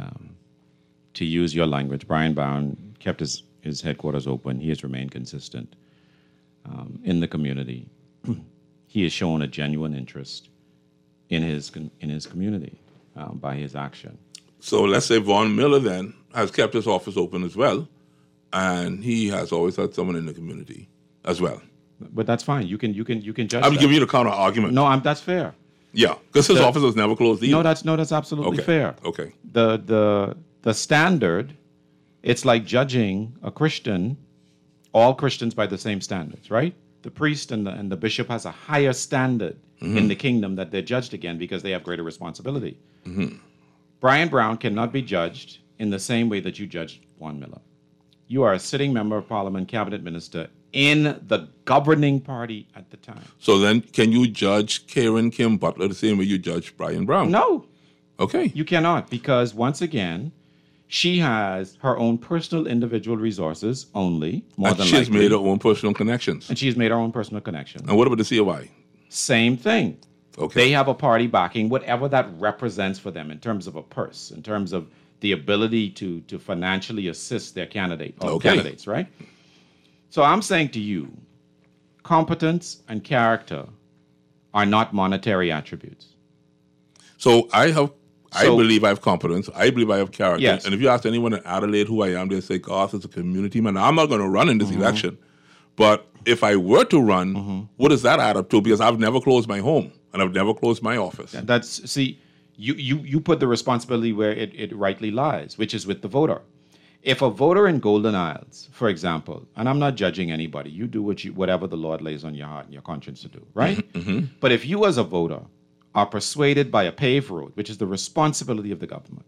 to use your language, Brian Brown kept his headquarters open. He has remained consistent in the community. He has shown a genuine interest in his community by his action. So let's say Vaughn Miller then has kept his office open as well, and he has always had someone in the community as well. But that's fine. You can judge. I'm giving you the counter argument. No, that's fair. Yeah, because his office was never closed either. No, that's absolutely fair. Okay. The standard, it's like judging a Christian, all Christians by the same standards, right? The priest and the bishop has a higher standard in the kingdom that they're judged again because they have greater responsibility. Mm-hmm. Brian Brown cannot be judged in the same way that you judged Vaughn Miller. You are a sitting member of parliament, cabinet minister in the governing party at the time. So then, can you judge Karen Kim Butler the same way you judge Brian Brown? No. Okay. You cannot, because once again, she has her own personal individual resources only, more than she's likely. made her own personal connections. And she's made her own personal connections. And what about the COI? Same thing. Okay. They have a party backing, whatever that represents for them in terms of a purse, in terms of the ability to financially assist their candidates, right? So I'm saying to you, competence and character are not monetary attributes. So I believe I have competence. I believe I have character. Yes. And if you ask anyone in Adelaide who I am, they say, Garth is a community man. Now, I'm not going to run in this election. But if I were to run, what does that add up to? Because I've never closed my home and I've never closed my office. You put the responsibility where it rightly lies, which is with the voter. If a voter in Golden Isles, for example, and I'm not judging anybody, you do whatever the Lord lays on your heart and your conscience to do, right? But if you as a voter are persuaded by a paved road, which is the responsibility of the government,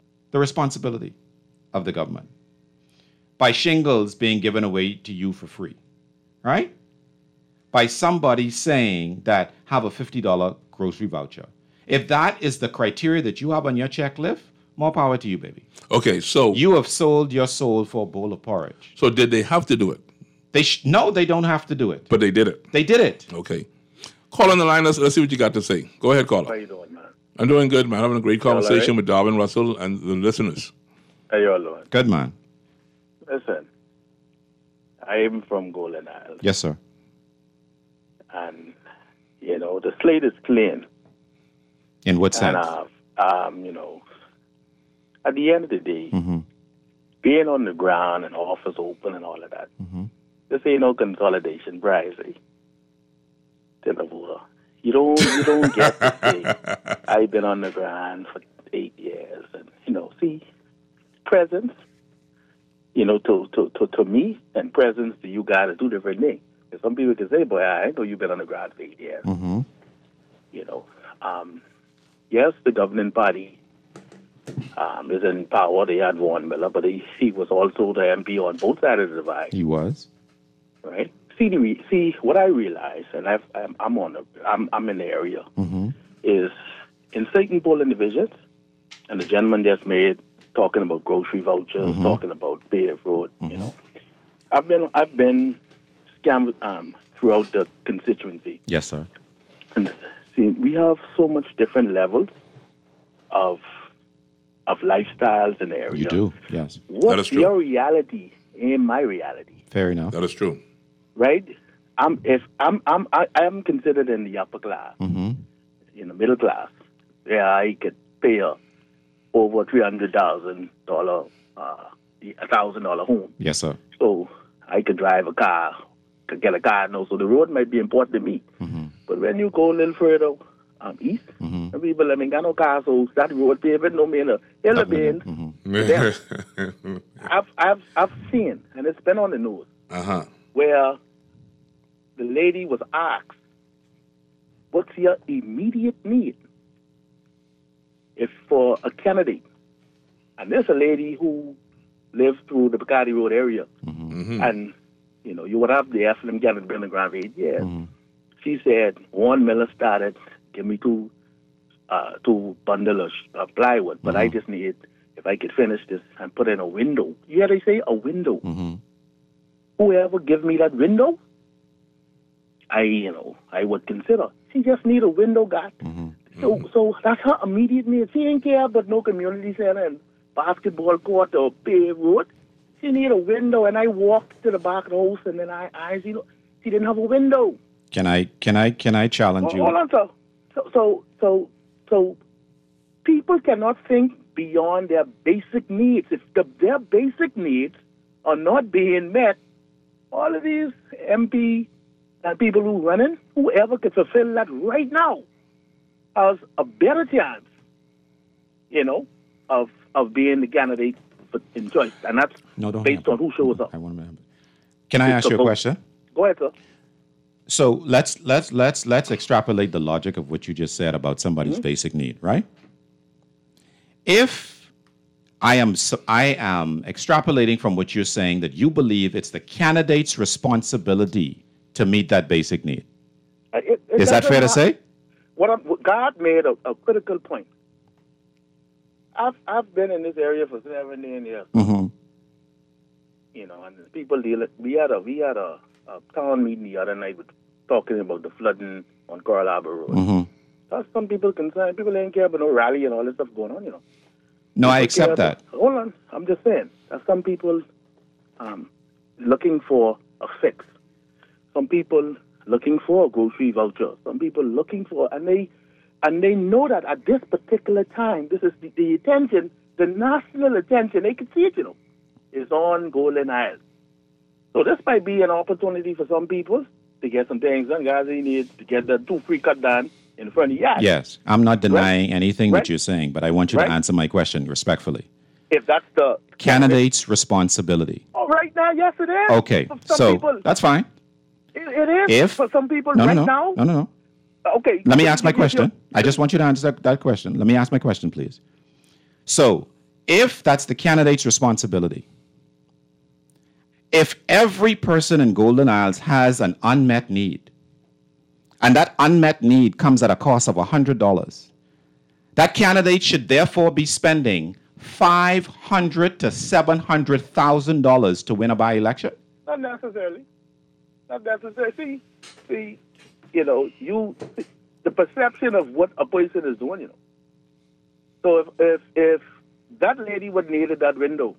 by shingles being given away to you for free, right? By somebody saying that have a $50 grocery voucher. If that is the criteria that you have on your checklist, more power to you, baby. Okay, so you have sold your soul for a bowl of porridge. So did they have to do it? No, they don't have to do it. But they did it. They did it. Okay. Call on the line. Let's see what you got to say. Go ahead, caller. How you doing, man? I'm doing good, man. Having a great conversation with Darvin Russell and the listeners. How you all doing? Good, man. Listen, I'm from Golden Isles. Yes, sir. And, the slate is clean. In what sense? And, at the end of the day, being on the ground and office open and all of that, this ain't no consolidation prize to the voter. You don't get to say, I've been on the ground for 8 years, and see, presence, to me and presence to you guys are two different things. Some people can say, boy, I know you've been on the ground for 8 years. Yes, the governing party is in power. They had Vaughn Miller, but he was also the MP on both sides of the divide. He was. Right? See, what I realize, and I'm in the area, is in certain polling divisions, and the gentleman just made talking about grocery vouchers, talking about paved road. I've been scammed throughout the constituency. Yes, sir. And see, we have so much different levels of lifestyles in the area. You do, yes. What's your reality ain't my reality. Fair enough. That is true. Right? I am considered in the upper class, in the middle class. Yeah, I could pay over $300,000, $1,000 home. Yes, sir. So I could drive a car, could get a car. So the road might be important to me. But when you go a little further east, people got no car, so that road pavement no mean a hell of I've seen, and it's been on the news, where the lady was asked, "What's your immediate need?" If for a candidate, and there's a lady who lives through the Bacardi Road area, and you would have the Effingham Gannett Building Ground 8 years. She said, Warren Miller started, give me two bundles of plywood, but I just need, if I could finish this and put in a window. You hear they say a window. Whoever give me that window, I would consider. She just need a window, God. So that's her immediate need. She ain't care about no community center and basketball court or paved road. She need a window, and I walked to the back of the house, and then I see, look, she didn't have a window. Can I challenge you? Hold on, sir. So people cannot think beyond their basic needs. If their basic needs are not being met, all of these MP and people who running, whoever could fulfill that right now, has a better chance, of being the candidate in choice, and that's based on who shows up. Can I ask you a question? Go ahead, sir. So let's extrapolate the logic of what you just said about somebody's basic need, right? If I am extrapolating from what you're saying that you believe it's the candidate's responsibility to meet that basic need. Is that fair to say? God made a critical point. I've been in this area for 17 years. And people deal it. We had a town meeting the other night talking about the flooding on Coral Harbor Road. That's some people concerned. People ain't care about no rally and all this stuff going on, No, I accept that. Hold on. I'm just saying. There's some people looking for a fix. Some people looking for a grocery voucher. Some people looking for, and they know that at this particular time, this is the attention, the national attention, they can see it, is on Golden Isles. So this might be an opportunity for some people to get some things done. Guys, they need to get the 2-free cut done in front of you. Yes, I'm not denying anything that you're saying, but I want you to answer my question respectfully. If that's the candidate's responsibility. Oh, right now, yes, it is. Okay, so people, that's fine. It is for some people now. No. Okay. Let me ask my question. I just want you to answer that question. Let me ask my question, please. So, if that's the candidate's responsibility, if every person in Golden Isles has an unmet need, and that unmet need comes at a cost of $100, that candidate should therefore be spending $500,000 to $700,000 to win a by-election? Not necessarily. See, the perception of what a person is doing, So if that lady would needed that window,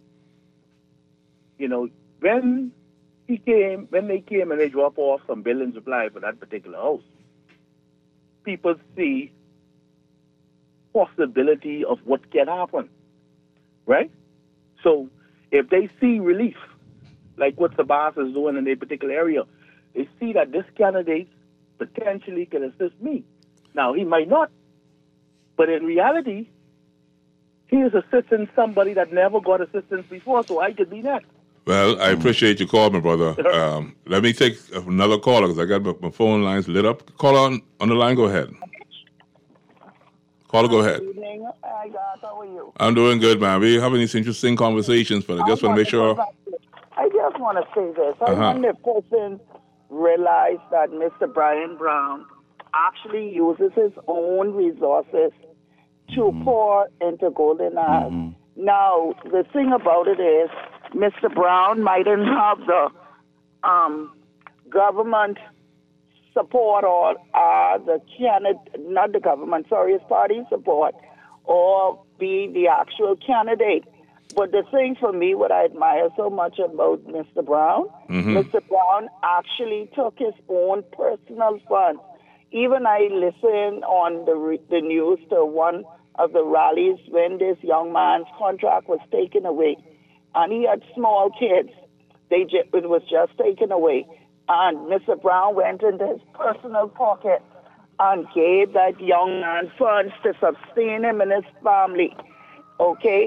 when they came and they drop off some building supply for that particular house, people see possibility of what can happen, right? So if they see relief, like what Sabas is doing in a particular area, they see that this candidate potentially can assist me. Now, he might not, but in reality, he is assisting somebody that never got assistance before, so I could be next. Well, I appreciate your call, my brother. Let me take another caller because I got my phone lines lit up. Caller on the line, go ahead. Caller, go ahead. Good evening. Hi, guys. How are you? I'm doing good, man. We're having these interesting conversations, but I just want to make sure. I just want to say this. I wonder if person realized that Mr. Brian Brown actually uses his own resources to pour into Golden Isles. Now, the thing about it is, Mr. Brown mightn't have the government support or the candidate, not the government, sorry, his party support, or be the actual candidate. But the thing for me, what I admire so much about Mr. Brown, Mr. Brown actually took his own personal funds. Even I listened on the news to one of the rallies when this young man's contract was taken away. And he had small kids. It was just taken away. And Mr. Brown went into his personal pocket and gave that young man funds to sustain him and his family. Okay?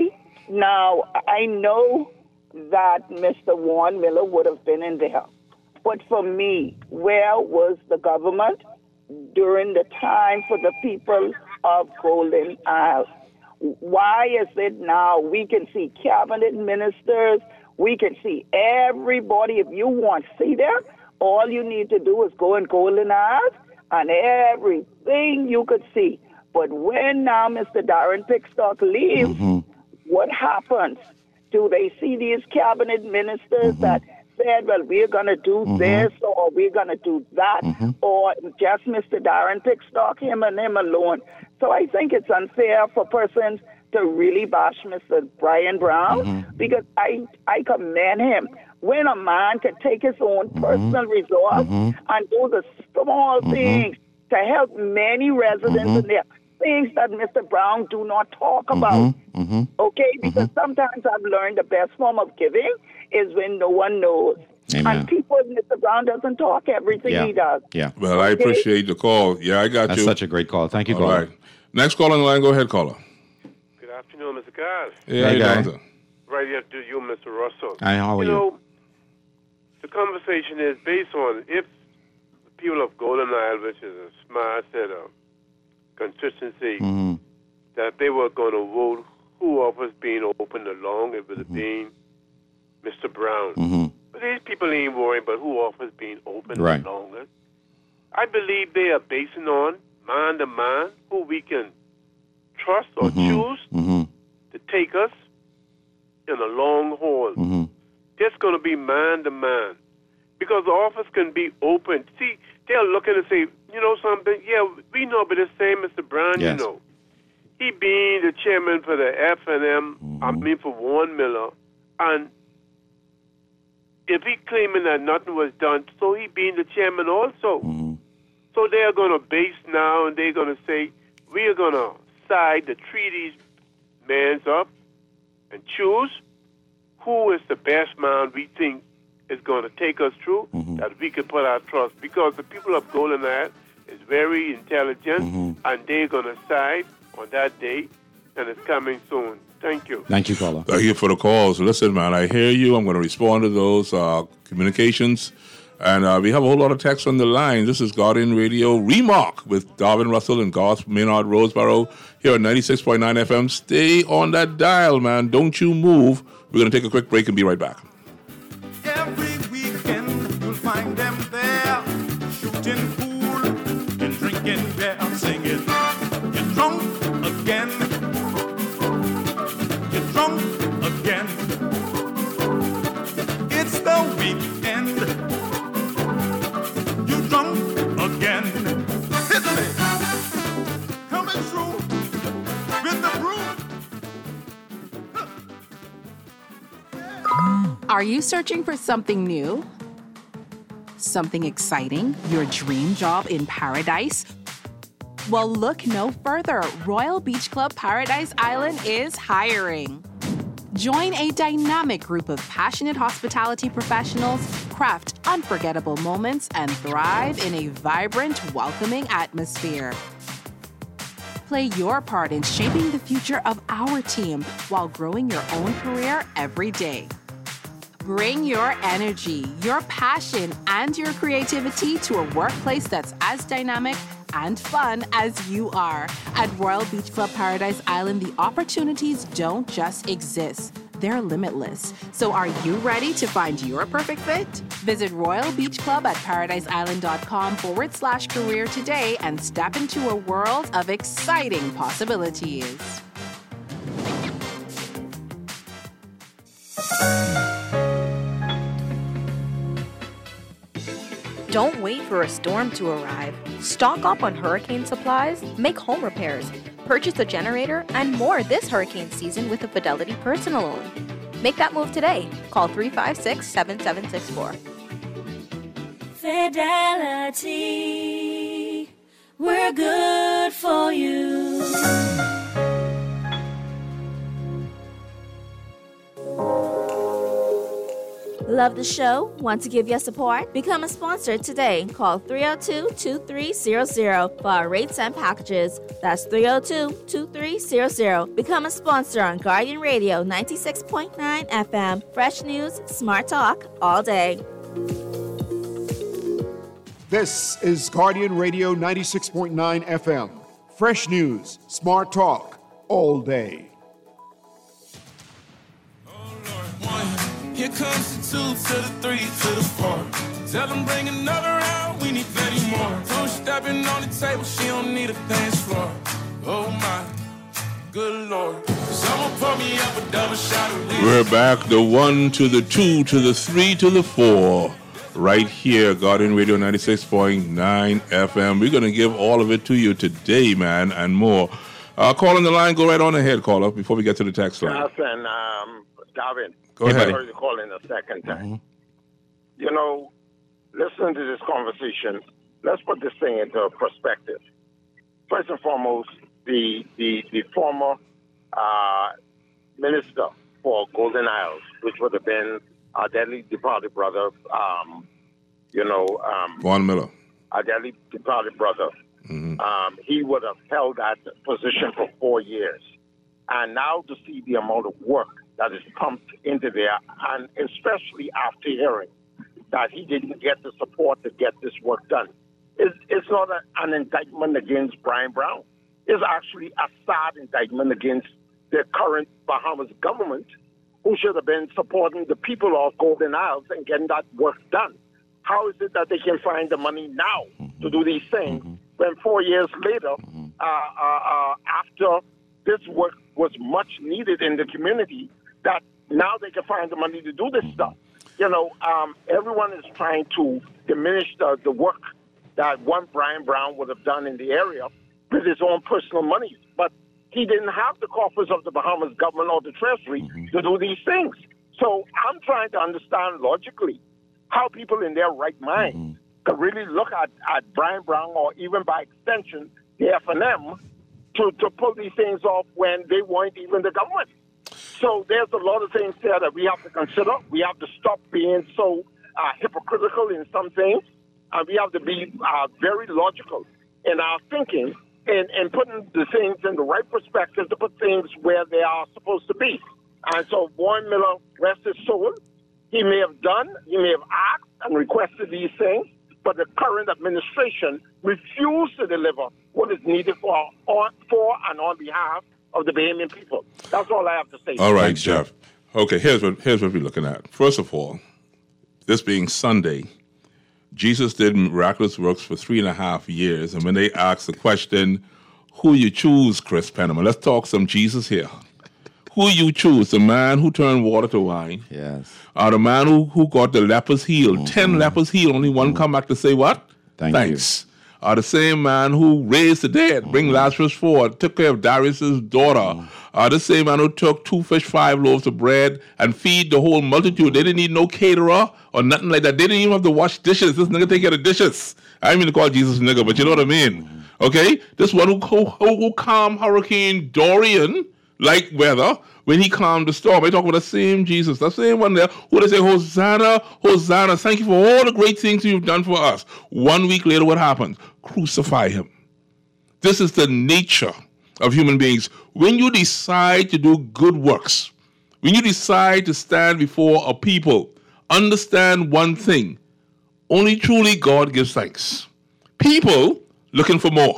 Now, I know that Mr. Warren Miller would have been in there. But for me, where was the government during the time for the people of Golden Isle? Why is it now we can see cabinet ministers, we can see everybody? If you want to see them, all you need to do is go in Golden Isle and everything you could see. But when now Mr. Darren Pickstock leaves, what happens? Do they see these cabinet ministers that said, well, we're going to do this or we're going to do that, or just Mr. Darren Pickstock, him and him alone? So I think it's unfair for persons to really bash Mr. Brian Brown because I commend him. When a man can take his own personal resource and do the small things to help many residents in there, things that Mr. Brown do not talk about, okay? Because sometimes I've learned the best form of giving is when no one knows. Amen. And people, Mr. Brown doesn't talk everything he does. Yeah. Well, I appreciate the call. Yeah, I got That's you. such a great call. Thank you, All caller. right. Next call on the line. Go ahead, caller. Good afternoon, Mr. Guys. Yeah, how you Guy. doing, sir? Right here to you, Mr. Russell. Hi, how are you? know, the conversation is based on if the people of Golden Isle, which is a smart set of consistency, that they were going to vote who offers being open the long, it would have been Mr. Brown. But these people ain't worried about who offers being open Right. the longest. I believe they are basing on man to man who we can trust or choose to take us in a long haul. It's going to be man to man because the office can be open. See, they're looking to say, you know something? Yeah, we know, but it's same Mr. Brown, Yes. you know. He being the chairman for the F&M, I mean for Warren Miller, and if he claiming that nothing was done, so he being the chairman also. So they're going to base now, and they're going to say, we are going to side the treaties man's up and choose who is the best man we think is going to take us through, that we can put our trust. Because the people of Golden Isle is very intelligent, and they're going to side on that day, and it's coming soon. Thank you. Thank you, caller. Thank you for the calls. Listen, man, I hear you. I'm going to respond to those communications. And we have a whole lot of text on the line. This is Guardian Radio Remark with Darvin Russell and Garth Maynard Roseboro here at 96.9 FM. Stay on that dial, man. Don't you move. We're going to take a quick break and be right back. Every weekend you'll find them there, shooting pool and drinking beer, singing, "You're drunk again, you're drunk again." It's the weekend, you're drunk again. Hit me, coming through with the broom. Are you searching for something new? Something exciting? Your dream job in paradise? Well, look no further. Royal Beach Club Paradise Island is hiring. Join a dynamic group of passionate hospitality professionals, craft unforgettable moments, and thrive in a vibrant, welcoming atmosphere. Play your part in shaping the future of our team while growing your own career every day. Bring your energy, your passion, and your creativity to a workplace that's as dynamic and fun as you are. At Royal Beach Club Paradise Island, the opportunities don't just exist. They're limitless. So are you ready to find your perfect fit? Visit Royal Beach Club at paradiseisland.com/career today and step into a world of exciting possibilities. Don't wait for a storm to arrive. Stock up on hurricane supplies, make home repairs, purchase a generator, and more this hurricane season with a Fidelity personal loan. Make that move today. Call 356-7764. Fidelity, we're good for you. Love the show? Want to give your support? Become a sponsor today. Call 302-2300 for our rates and packages. That's 302-2300. Become a sponsor on Guardian Radio 96.9 FM. Fresh news, smart talk, all day. This is Guardian Radio 96.9 FM. Fresh news, smart talk, all day. Here comes the 2 to the 3 to the 4. Tell them bring another round, we need plenty more. Two stepping on the table, she don't need a dance floor. Oh my, good Lord. Someone pour me up a double shot of weed. We're back, the 1 to the 2 to the 3 to the 4. Right here, Guardian Radio 96.9 FM. We're going to give all of it to you today, man, and more. Call on the line, go right on ahead, caller, before we get to the text line. Listen, Gavin. Go ahead. Sorry to call in a second time. You know, listening to this conversation, let's put this thing into perspective. First and foremost, the former minister for Golden Isles, which would have been our dearly departed brother, Vaughn Miller. Our dearly departed brother. He would have held that position for 4 years. And now to see the amount of work that is pumped into there, and especially after hearing that he didn't get the support to get this work done. It's not an indictment against Brian Brown. It's actually a sad indictment against the current Bahamas government, who should have been supporting the people of Golden Isles and getting that work done. How is it that they can find the money now to do these things when 4 years later, after this work was much needed in the community, that now they can find the money to do this stuff? You know, everyone is trying to diminish the work that one Brian Brown would have done in the area with his own personal money. But he didn't have the coffers of the Bahamas government or the Treasury to do these things. So I'm trying to understand logically how people in their right mind could really look at Brian Brown, or even by extension, the FNM, to pull these things off when they weren't even the government. So there's a lot of things there that we have to consider. We have to stop being so hypocritical in some things, and we have to be very logical in our thinking and putting the things in the right perspective to put things where they are supposed to be. And so Vaughn Miller, rest his soul, he may have asked and requested these things, but the current administration refused to deliver what is needed for and on behalf of the Bahamian people. That's all I have to say. All right, Jeff. Okay, here's what we're looking at. First of all, this being Sunday, Jesus did miraculous works for 3.5 years, and when they asked the question, who you choose, Chris Penniman? Let's talk some Jesus here. Who you choose? The man who turned water to wine? Yes. The man who got the lepers healed? 10 lepers healed, only one come back to say what? Thanks. The same man who raised the dead, bring Lazarus forward, took care of Darius' daughter. The same man who took 2 fish, 5 loaves of bread and feed the whole multitude. They didn't need no caterer or nothing like that. They didn't even have to wash dishes. This nigga take care of dishes. I didn't mean to call Jesus nigga, but you know what I mean. Okay? This one who calmed Hurricane Dorian like weather when he calmed the storm. I talk about the same Jesus, the same one there who they say, Hosanna, Hosanna, thank you for all the great things you've done for us. 1 week later, what happens? Crucify him. This is the nature of human beings. When you decide to do good works, when you decide to stand before a people, understand one thing: only truly God gives thanks. People looking for more.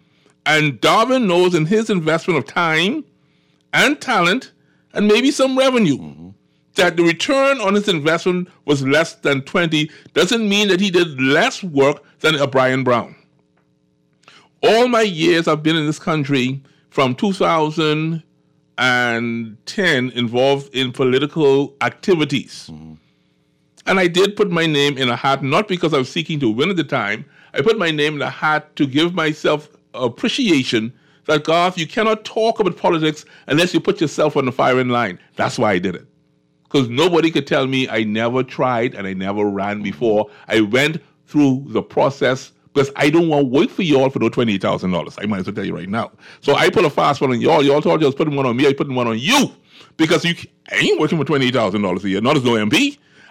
And Darwin knows in his investment of time and talent and maybe some revenue that the return on his investment was less than 20 doesn't mean that he did less work than a Brian Brown. All my years I've been in this country, from 2010, involved in political activities. And I did put my name in a hat, not because I was seeking to win at the time. I put my name in a hat to give myself appreciation that, Garth, you cannot talk about politics unless you put yourself on the firing line. That's why I did it. Because nobody could tell me I never tried and I never ran before. I went through the process because I don't want to wait for y'all for no $28,000. I might as well tell you right now. So I put a fast one on y'all. Y'all told you I was putting one on me. I put one on you because I ain't working for $28,000 a year. Not as no MP.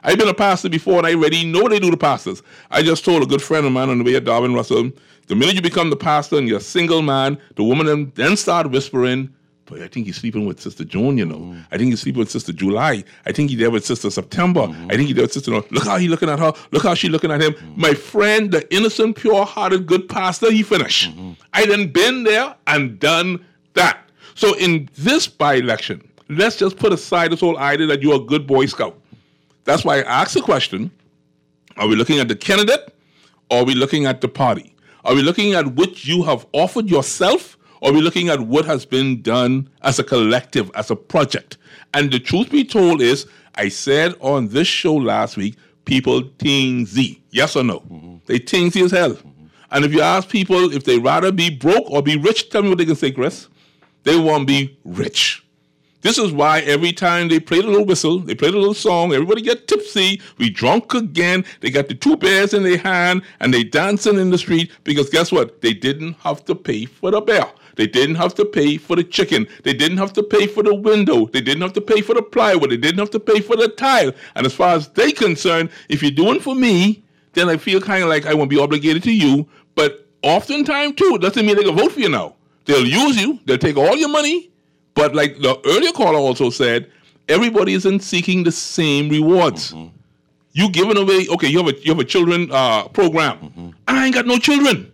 I've been a pastor before, and I already know what they do to pastors. I just told a good friend of mine on the way at Darwin Russell, the minute you become the pastor and you're a single man, the woman then start whispering, boy, I think he's sleeping with Sister Joan, you know. I think he's sleeping with Sister July. I think he's there with Sister September. I think he's there with Sister... Look how he's looking at her. Look how she's looking at him. My friend, the innocent, pure-hearted, good pastor, he finished. I done been there and done that. So in this by-election, let's just put aside this whole idea that you're a good Boy Scout. That's why I asked the question, are we looking at the candidate or are we looking at the party? Are we looking at what you have offered yourself, or are we looking at what has been done as a collective, as a project? And the truth be told is, I said on this show last week, people tingsy. Yes or no? They tingsy as hell. And if you ask people if they rather be broke or be rich, tell me what they can say, Chris. They want to be rich. This is why every time they play the little whistle, they play the little song, everybody get tipsy, we drunk again, they got the 2 bears in their hand, and they dancing in the street, because guess what? They didn't have to pay for the bear. They didn't have to pay for the chicken. They didn't have to pay for the window. They didn't have to pay for the plywood. They didn't have to pay for the tile. And as far as they concerned, if you're doing for me, then I feel kind of like I won't be obligated to you. But oftentimes, too, it doesn't mean they can vote for you now. They'll use you. They'll take all your money. But like the earlier caller also said, everybody isn't seeking the same rewards. You giving away, okay, you have a children program. I ain't got no children.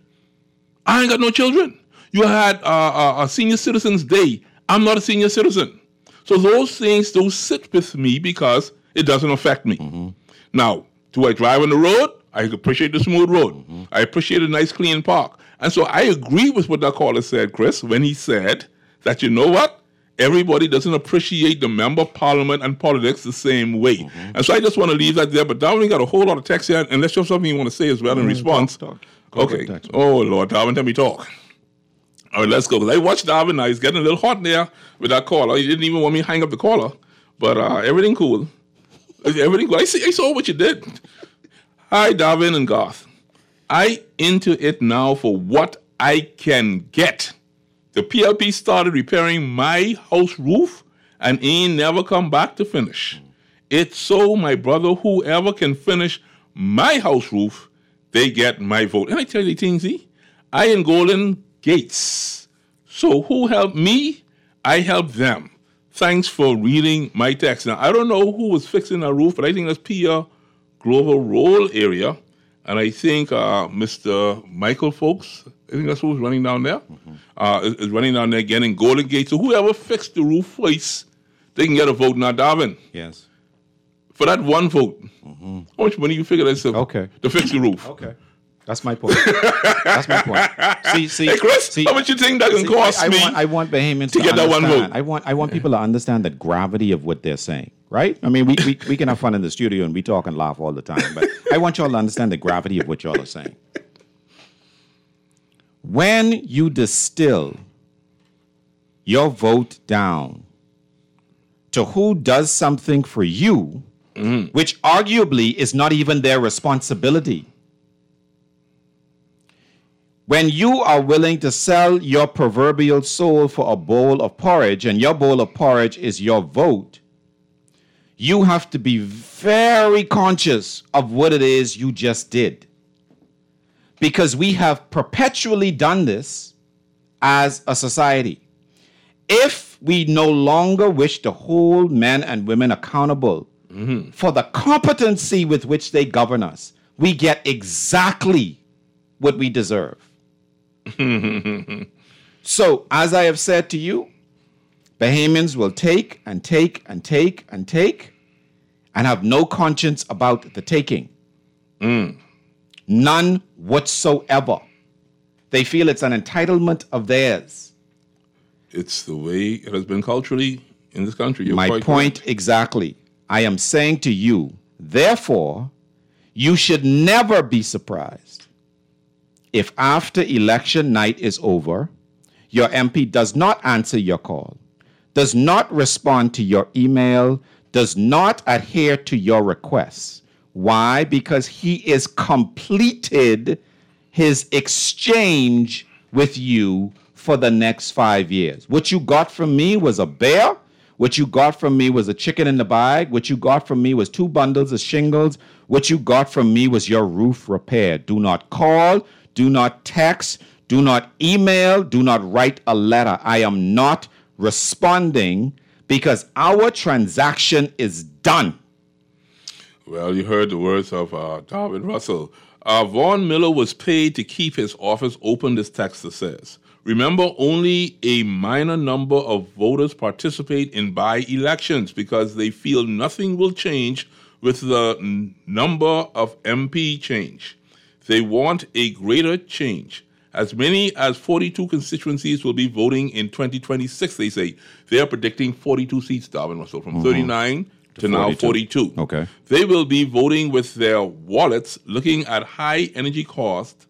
You had a senior citizens day. I'm not a senior citizen. So those things don't sit with me because it doesn't affect me. Now, do I drive on the road? I appreciate the smooth road. I appreciate a nice clean park. And so I agree with what that caller said, Chris, when he said that, you know what? Everybody doesn't appreciate the member of parliament and politics the same way. And so I just want to leave that there. But Darwin got a whole lot of text here. Unless you have something you want to say as well in response. Okay. Oh, Lord, Darwin, let me talk. All right, let's go. Because I watched Darwin now. He's getting a little hot there with that caller. He didn't even want me to hang up the caller. But everything cool. Everything cool. I saw what you did. Hi, Darwin and Garth. I into it now for what I can get. The PLP started repairing my house roof and ain't never come back to finish. It's so, my brother, whoever can finish my house roof, they get my vote. And I tell you, Tingsy, I in Golden Gates. So who helped me? I helped them. Thanks for reading my text. Now, I don't know who was fixing our roof, but I think that's Pia Glover Roll area. And I think Mr. Michael Folks, I think that's who's running down there, is running down there again in Golden Gate. So whoever fixed the roof first, they can get a vote. Now, Darwin. Yes. For that one vote, how much money you figure that's to fix the roof? Okay. That's my point. That's my point. See, hey, Chris, how much you think that can cost me? I want Bahamians to get that one vote. I want people to understand the gravity of what they're saying, right? I mean, we can have fun in the studio and we talk and laugh all the time, but I want y'all to understand the gravity of what y'all are saying. When you distill your vote down to who does something for you, which arguably is not even their responsibility, when you are willing to sell your proverbial soul for a bowl of porridge, and your bowl of porridge is your vote, you have to be very conscious of what it is you just did. Because we have perpetually done this as a society. If we no longer wish to hold men and women accountable for the competency with which they govern us, we get exactly what we deserve. So, as I have said to you, Bahamians will take and take and take and take and have no conscience about the taking. None whatsoever. They feel it's an entitlement of theirs. It's the way it has been culturally in this country. My point correct. Exactly. I am saying to you, therefore, you should never be surprised if after election night is over, your MP does not answer your call, does not respond to your email, does not adhere to your requests. Why? Because he is completed his exchange with you for the next 5 years. What you got from me was a bear. What you got from me was a chicken in the bag. What you got from me was 2 bundles of shingles. What you got from me was your roof repaired. Do not call. Do not text. Do not email. Do not write a letter. I am not responding because our transaction is done. Well, you heard the words of Darvin Russell. Vaughn Miller was paid to keep his office open, this texter says. Remember, only a minor number of voters participate in by-elections because they feel nothing will change with the number of MP change. They want a greater change. As many as 42 constituencies will be voting in 2026, they say. They are predicting 42 seats, Darvin Russell, from 39 to now 42. Okay. They will be voting with their wallets, looking at high energy cost,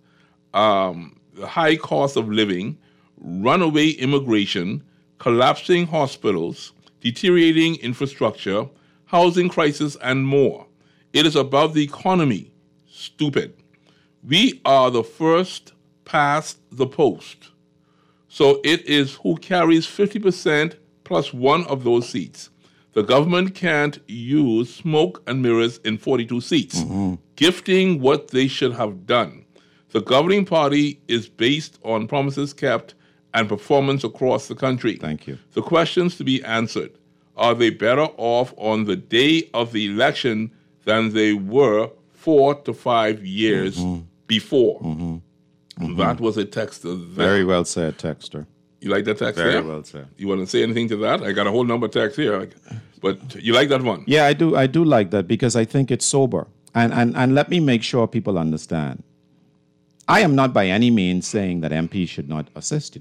high cost of living, runaway immigration, collapsing hospitals, deteriorating infrastructure, housing crisis, and more. It is about the economy. Stupid. We are the first past the post. So it is who carries 50% plus one of those seats. The government can't use smoke and mirrors in 42 seats, gifting what they should have done. The governing party is based on promises kept and performance across the country. Thank you. The questions to be answered: are they better off on the day of the election than they were 4 to 5 years before? That was a texter. Very well said, texter. You like that text Very there? well said. You want to say anything to that? I got a whole number of texts here, but you like that one? Yeah, I do. I do like that because I think it's sober. And let me make sure people understand. I am not by any means saying that MPs should not assist,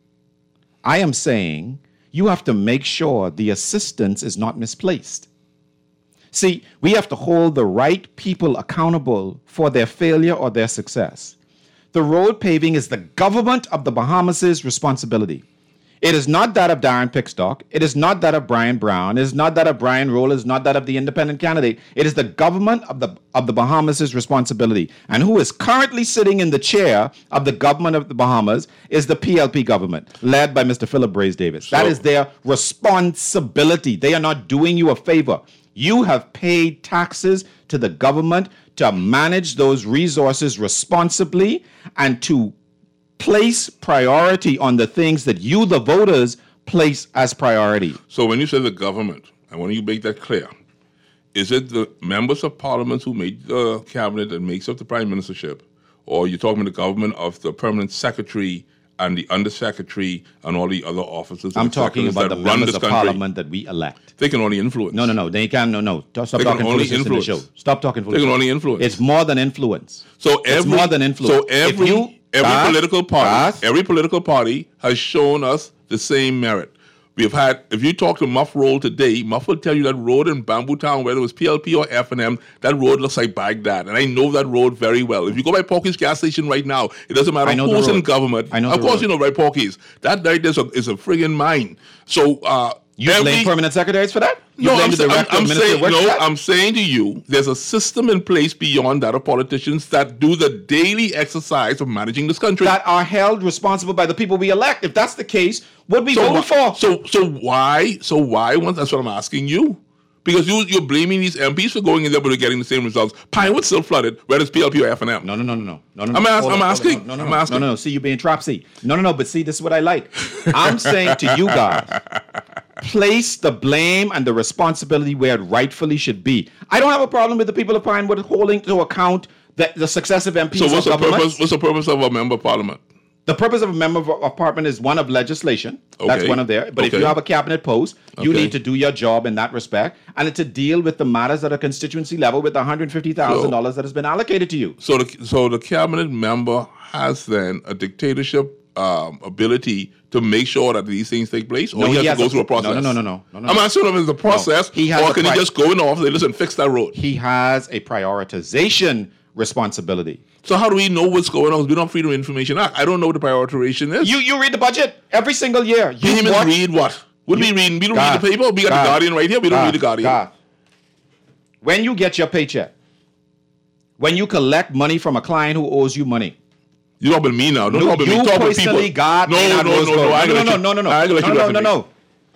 I am saying you have to make sure the assistance is not misplaced. See, we have to hold the right people accountable for their failure or their success. The road paving is the government of the Bahamas' responsibility. It is not that of Darren Pickstock. It is not that of Brian Brown. It is not that of Brian Roll. It is not that of the independent candidate. It is the government of the Bahamas' responsibility. And who is currently sitting in the chair of the government of the Bahamas is the PLP government, led by Mr. Philip Brace Davis. That is their responsibility. They are not doing you a favor. You have paid taxes to the government to manage those resources responsibly and to place priority on the things that you, the voters, place as priority. So when you say the government, I want you to make that clear. Is it the members of parliament who made the cabinet that makes up the prime ministership, or you're talking about the government of the permanent secretary and the undersecretary and all the other officers? I'm talking about the members of parliament that we elect. They can only influence. No. They can, no. Stop talking foolishness in the show. Stop talking foolishness. They can only influence. It's more than influence. It's more than influence. So every political party has shown us the same merit. We've had, if you talk to Muff Roll today, Muff will tell you that road in Bamboo Town, whether it was PLP or F&M, that road looks like Baghdad. And I know that road very well. If you go by Porky's gas station right now, it doesn't matter who's in government. Of course you know right Porky's. That right there is a friggin' mine. So you blame permanent secretaries for that? I'm saying to you, there's a system in place beyond that of politicians that do the daily exercise of managing this country. That are held responsible by the people we elect. If that's the case, what we voting for? So why? That's what I'm asking you. Because you're blaming these MPs for going in there but getting the same results. Pinewood still flooded, whether it's PLP or F&M. No. I'm asking. No. See, you're being tropsy. No. But see, this is what I like. I'm saying to you guys, place the blame and the responsibility where it rightfully should be. I don't have a problem with the people of Pinewood holding to account the successive MPs. So what's the purpose of a member of parliament? The purpose of a member of parliament is one of legislation. Okay. That's one of there. But if you have a cabinet post, you need to do your job in that respect, and to deal with the matters at a constituency level with the $150,000 that has been allocated to you. So the cabinet member has then a dictatorship ability to make sure that these things take place, or he has to go through a process? No. I'm asking him, is the process, or can he just go in the office and listen, fix that road? He has a prioritization responsibility. So how do we know what's going on? We don't have Freedom of Information Act. I don't know what the prioritization is. You read the budget every single year. Read what? What do we read? We don't read the paper. We got the Guardian right here. We don't read the Guardian. When you get your paycheck, when you collect money from a client who owes you money, you don't believe me now. Don't talk about me. You personally got No.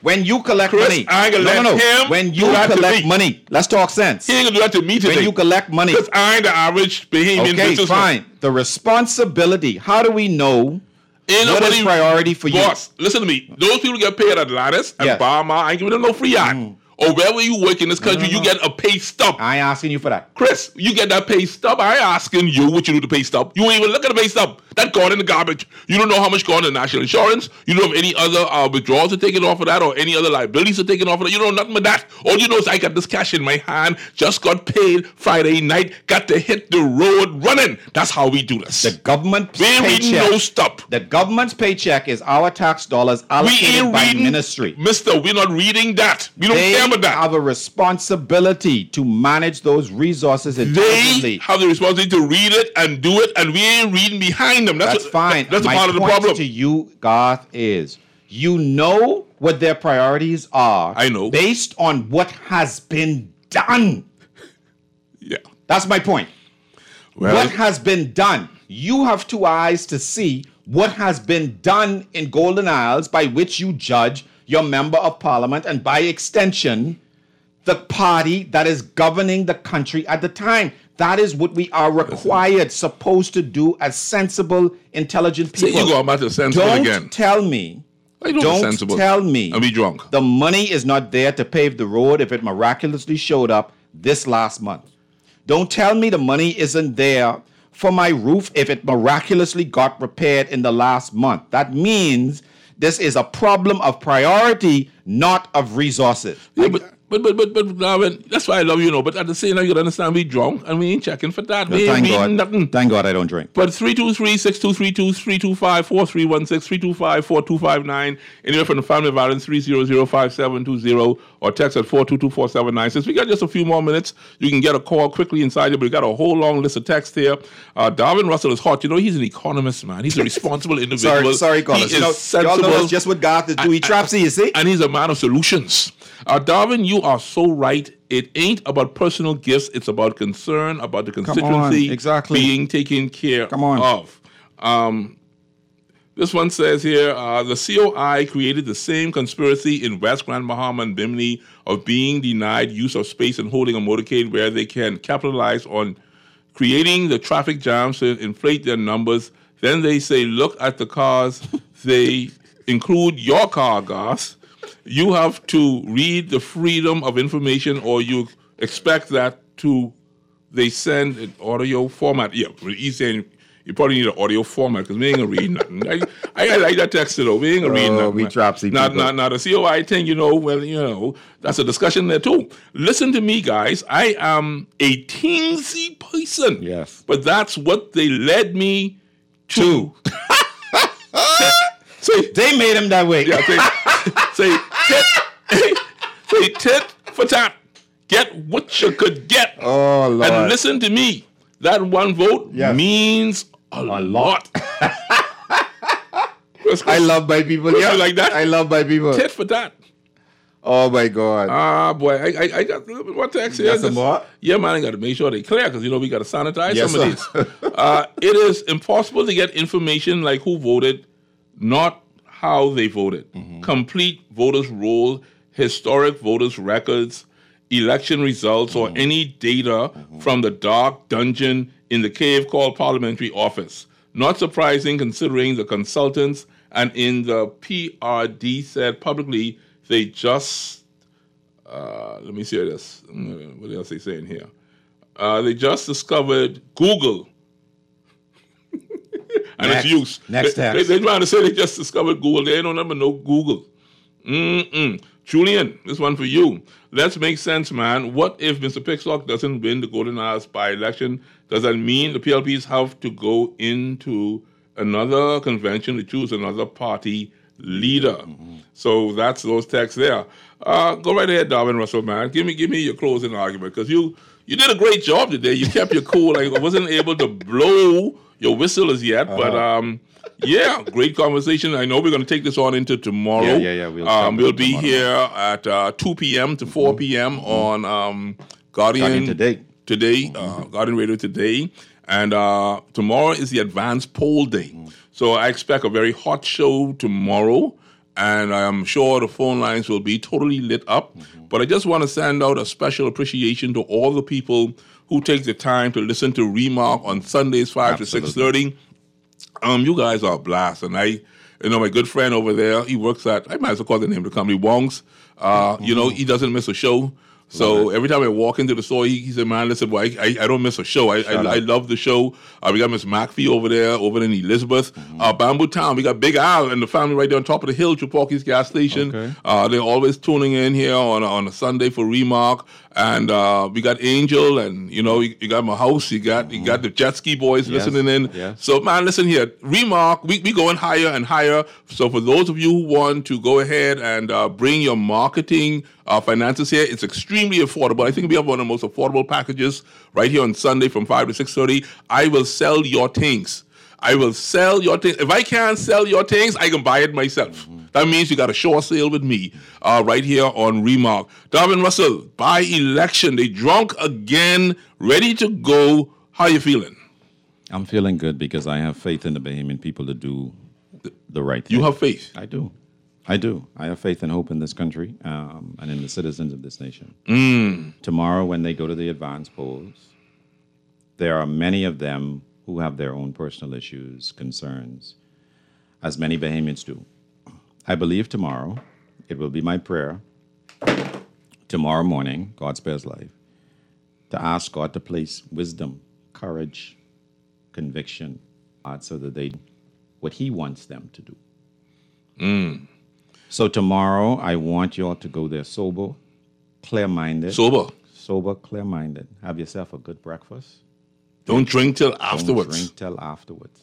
When you collect Chris, money, I ain't gonna let him When do you that to collect me. money, let's talk sense. He ain't gonna do that to me today. When you collect money, Because I ain't the average Bahamian okay, businessman. fine. The responsibility. How do we know Ain't what nobody is priority for you? Boss, listen to me. Those people get paid at Lattice and Yes. Barma. I ain't giving them no free yard. Or wherever you work in this country, you get a pay stub. I ain't asking you for that. Chris, you get that pay stub. I ain't asking you what you do to pay stub. You ain't even look at the pay stub. That gone in the garbage. You don't know how much gone to national insurance. You don't know if any other withdrawals are taken off of that or any other liabilities are taken off of that. You don't know nothing with that. All you know is I got this cash in my hand, just got paid Friday night, got to hit the road running. That's how we do this. The government we ain't reading paycheck. no stop. The government's paycheck is our tax dollars allocated by ministry. Mister, we're not reading that. We don't They care about that. have a responsibility to manage those resources They intelligently. have the responsibility to read it and do it, and we ain't reading behind them. That's fine. That's a My part of the point problem. to you, Garth, is you know what their priorities are. I know. Based on what has been done. Yeah. That's my point. Well, what has been done. You have two eyes to see what has been done in Golden Isles by which you judge your member of parliament and by extension, the party that is governing the country at the time. That is what we are required, supposed to do as sensible, intelligent people. See, you going back to sensible Don't again. tell me. Why you doing sensible? Tell me. And be drunk. The money is not there to pave the road if it miraculously showed up this last month. Don't tell me the money isn't there for my roof if it miraculously got repaired in the last month. That means this is a problem of priority, not of resources. Yeah, but Darwin, that's why I love you, know. But at the same time, you gotta understand we drunk and we ain't checking for that. We ain't Thank reading God. nothing. Thank God I don't drink. But 323-6232, 325-4316, 325-4259, anywhere from the family violence, 300-5720, or text at 422-4796. Since we got just a few more minutes, you can get a call quickly inside here, but we got a whole long list of texts here. Darwin Russell is hot. You know, he's an economist, man. He's a responsible individual. Sorry, callers. He is sensible. Y'all know that's just what Garth is doing. He traps you see? And he's a man of solutions. Darwin, you are so right. It ain't about personal gifts. It's about concern, about the constituency exactly. being taken care of. This one says here, the COI created the same conspiracy in West Grand Bahama and Bimini of being denied use of space and holding a motorcade where they can capitalize on creating the traffic jams to inflate their numbers. Then they say, look at the cars. They include your car, Garth. You have to read the Freedom of Information, or you expect that they send an audio format. Yeah, he's saying you probably need an audio format because we ain't gonna read nothing. I like that text though. We ain't gonna read nothing. We trapsy Not people. the COI thing, that's a discussion there too. Listen to me, guys. I am a teensy person. Yes. But that's what they led me to. They made him that way. Yeah, say tit for tat. Get what you could get. Oh, Lord. And listen to me. That one vote means a lot. I love my people. Chris, Yeah, you like that? I love my people. Tit for tat. Oh, my God. Boy, I got a little bit more text here. Got some more? Yeah, man, I got to make sure they're clear because, we got to sanitize Yes, some of these. It is impossible to get information like who voted, not how they voted. Complete voters' roll, historic voters' records, election results, or any data from the dark dungeon in the cave called Parliamentary Office. Not surprising considering the consultants and in the PRD said publicly they just, let me see this. What else are they saying here? They just discovered Google. And its use. Next text. They're trying to say they just discovered Google. They don't ever know Google. Julian, this one for you. Let's make sense, man. What if Mr. Pixlock doesn't win the Golden Isles by-election? Does that mean the PLPs have to go into another convention to choose another party leader? So that's those texts there. Go right ahead, Darwin Russell, man. Give me your closing argument because you did a great job today. You kept your cool. I wasn't able to blow your whistle as yet, but yeah, great conversation. I know we're going to take this on into tomorrow. Yeah. We'll be here at 2 p.m. to 4 p.m. on Guardian Today, Guardian Radio Today. And tomorrow is the advanced poll day. So I expect a very hot show tomorrow. and I am sure the phone lines will be totally lit up. But I just want to send out a special appreciation to all the people who take the time to listen to Remark on Sundays 5 to 6:30. You guys are a blast, and my good friend over there, he works at, I might as well call the name of the company, Wong's. He doesn't miss a show. So every time I walk into the store, he said, man, listen, boy, I don't miss a show. I love the show. We got Miss McPhee over there, over in Elizabeth. Bamboo Town, we got Big Al and the family right there on top of the hill, Chupaki's gas station. They're always tuning in here on a Sunday for Remark. And we got Angel, and you got my house. You got the Jet Ski Boys listening in. Yes. So man, listen here, Remark, we going higher and higher. So for those of you who want to go ahead and bring your marketing finances here, it's extremely affordable. I think we have one of the most affordable packages right here on Sunday from 5 to 6:30. I will sell your things. If I can't sell your things, I can buy it myself. That means you got a short sale with me right here on Remark. Darvin Russell, by election, they drunk again, ready to go. How you feeling? I'm feeling good because I have faith in the Bahamian people to do the right thing. You have faith? I do. I have faith and hope in this country and in the citizens of this nation. Tomorrow, when they go to the advance polls, there are many of them who have their own personal issues, concerns, as many Bahamians do. I believe tomorrow, it will be my prayer, tomorrow morning, God spares life, to ask God to place wisdom, courage, conviction, so that they, what He wants them to do. So tomorrow, I want you all to go there sober, clear-minded. Sober, clear-minded. Have yourself a good breakfast. Don't drink till afterwards. Don't drink till afterwards.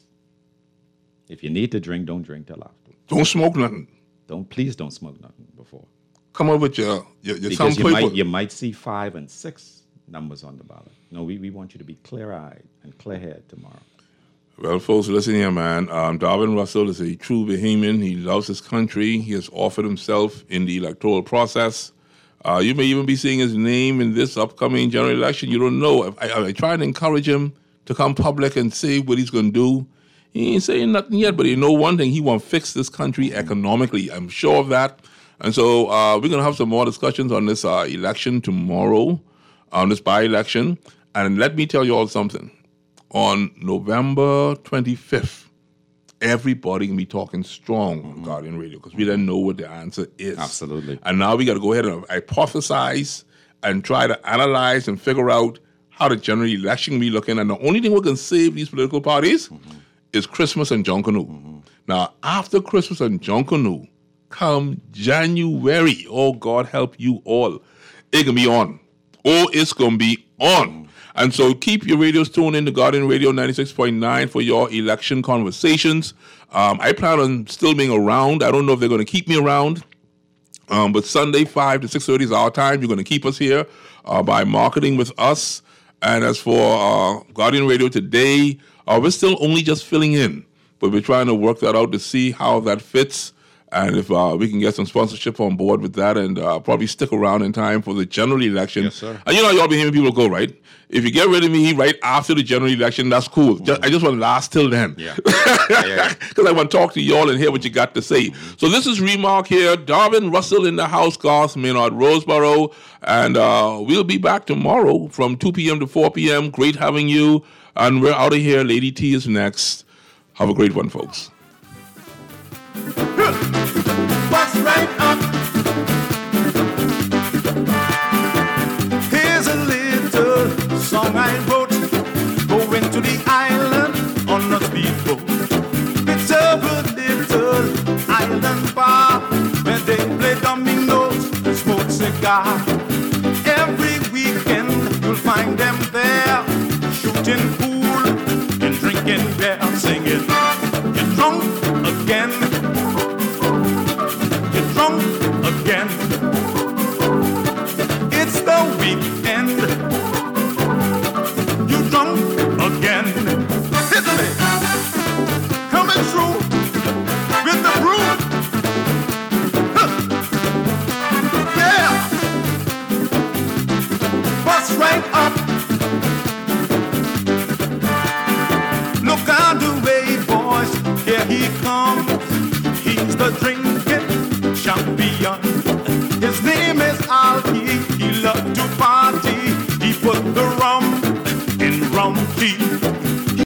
If you need to drink, don't drink till afterwards. Don't smoke nothing. Please don't smoke nothing before. Come up with your because you might see 5 and 6 numbers on the ballot. No, we want you to be clear-eyed and clear-headed tomorrow. Well, folks, listen here, man. Darvin Russell is a true Bahamian. He loves his country. He has offered himself in the electoral process. You may even be seeing his name in this upcoming general election. You don't know. I try to encourage him to come public and say what he's going to do. He ain't saying nothing yet, but you know one thing, he want to fix this country economically. I'm sure of that. And so we're going to have some more discussions on this election tomorrow, on this by-election. And let me tell you all something. On November 25th, everybody can be talking strong on Guardian Radio because we didn't know what the answer is. Absolutely. And now we got to go ahead and hypothesize and try to analyze and figure out how the general election be looking. And the only thing we can save these political parties is Christmas and Junkanoo. Now, after Christmas and Junkanoo, come January, oh, God help you all, it can be on. Oh, it's going to be on. And so keep your radios tuned in to Guardian Radio 96.9 for your election conversations. I plan on still being around. I don't know if they're going to keep me around. But Sunday, 5 to 6:30 is our time. You're going to keep us here by marketing with us. And as for Guardian Radio today, we're still only just filling in. But we're trying to work that out to see how that fits. And if we can get some sponsorship on board with that and probably stick around in time for the general election. Yes, sir. And you know how y'all be hearing people go, right? If you get rid of me right after the general election, that's cool. I just want to last till then. Yeah. Because I want to talk to y'all and hear what you got to say. So this is Remark here. Darvin Russell in the house, Garth Maynard Roseboro. And we'll be back tomorrow from 2 p.m. to 4 p.m. Great having you. And we're out of here. Lady T is next. Have a great one, folks. What's right up? Here's a little song I wrote. Going to the island on a speedboat. It's a good little island bar where they play dominoes and smoke cigar. Every weekend you'll find them there, shooting pool and drinking beer, singing, "Get drunk again. Get drunk again. It's the weekend. You drunk again." Listen to me. Coming through with the broom. Huh. Yeah. Bust right up. Look out the way, boys. Here he comes. He's the drink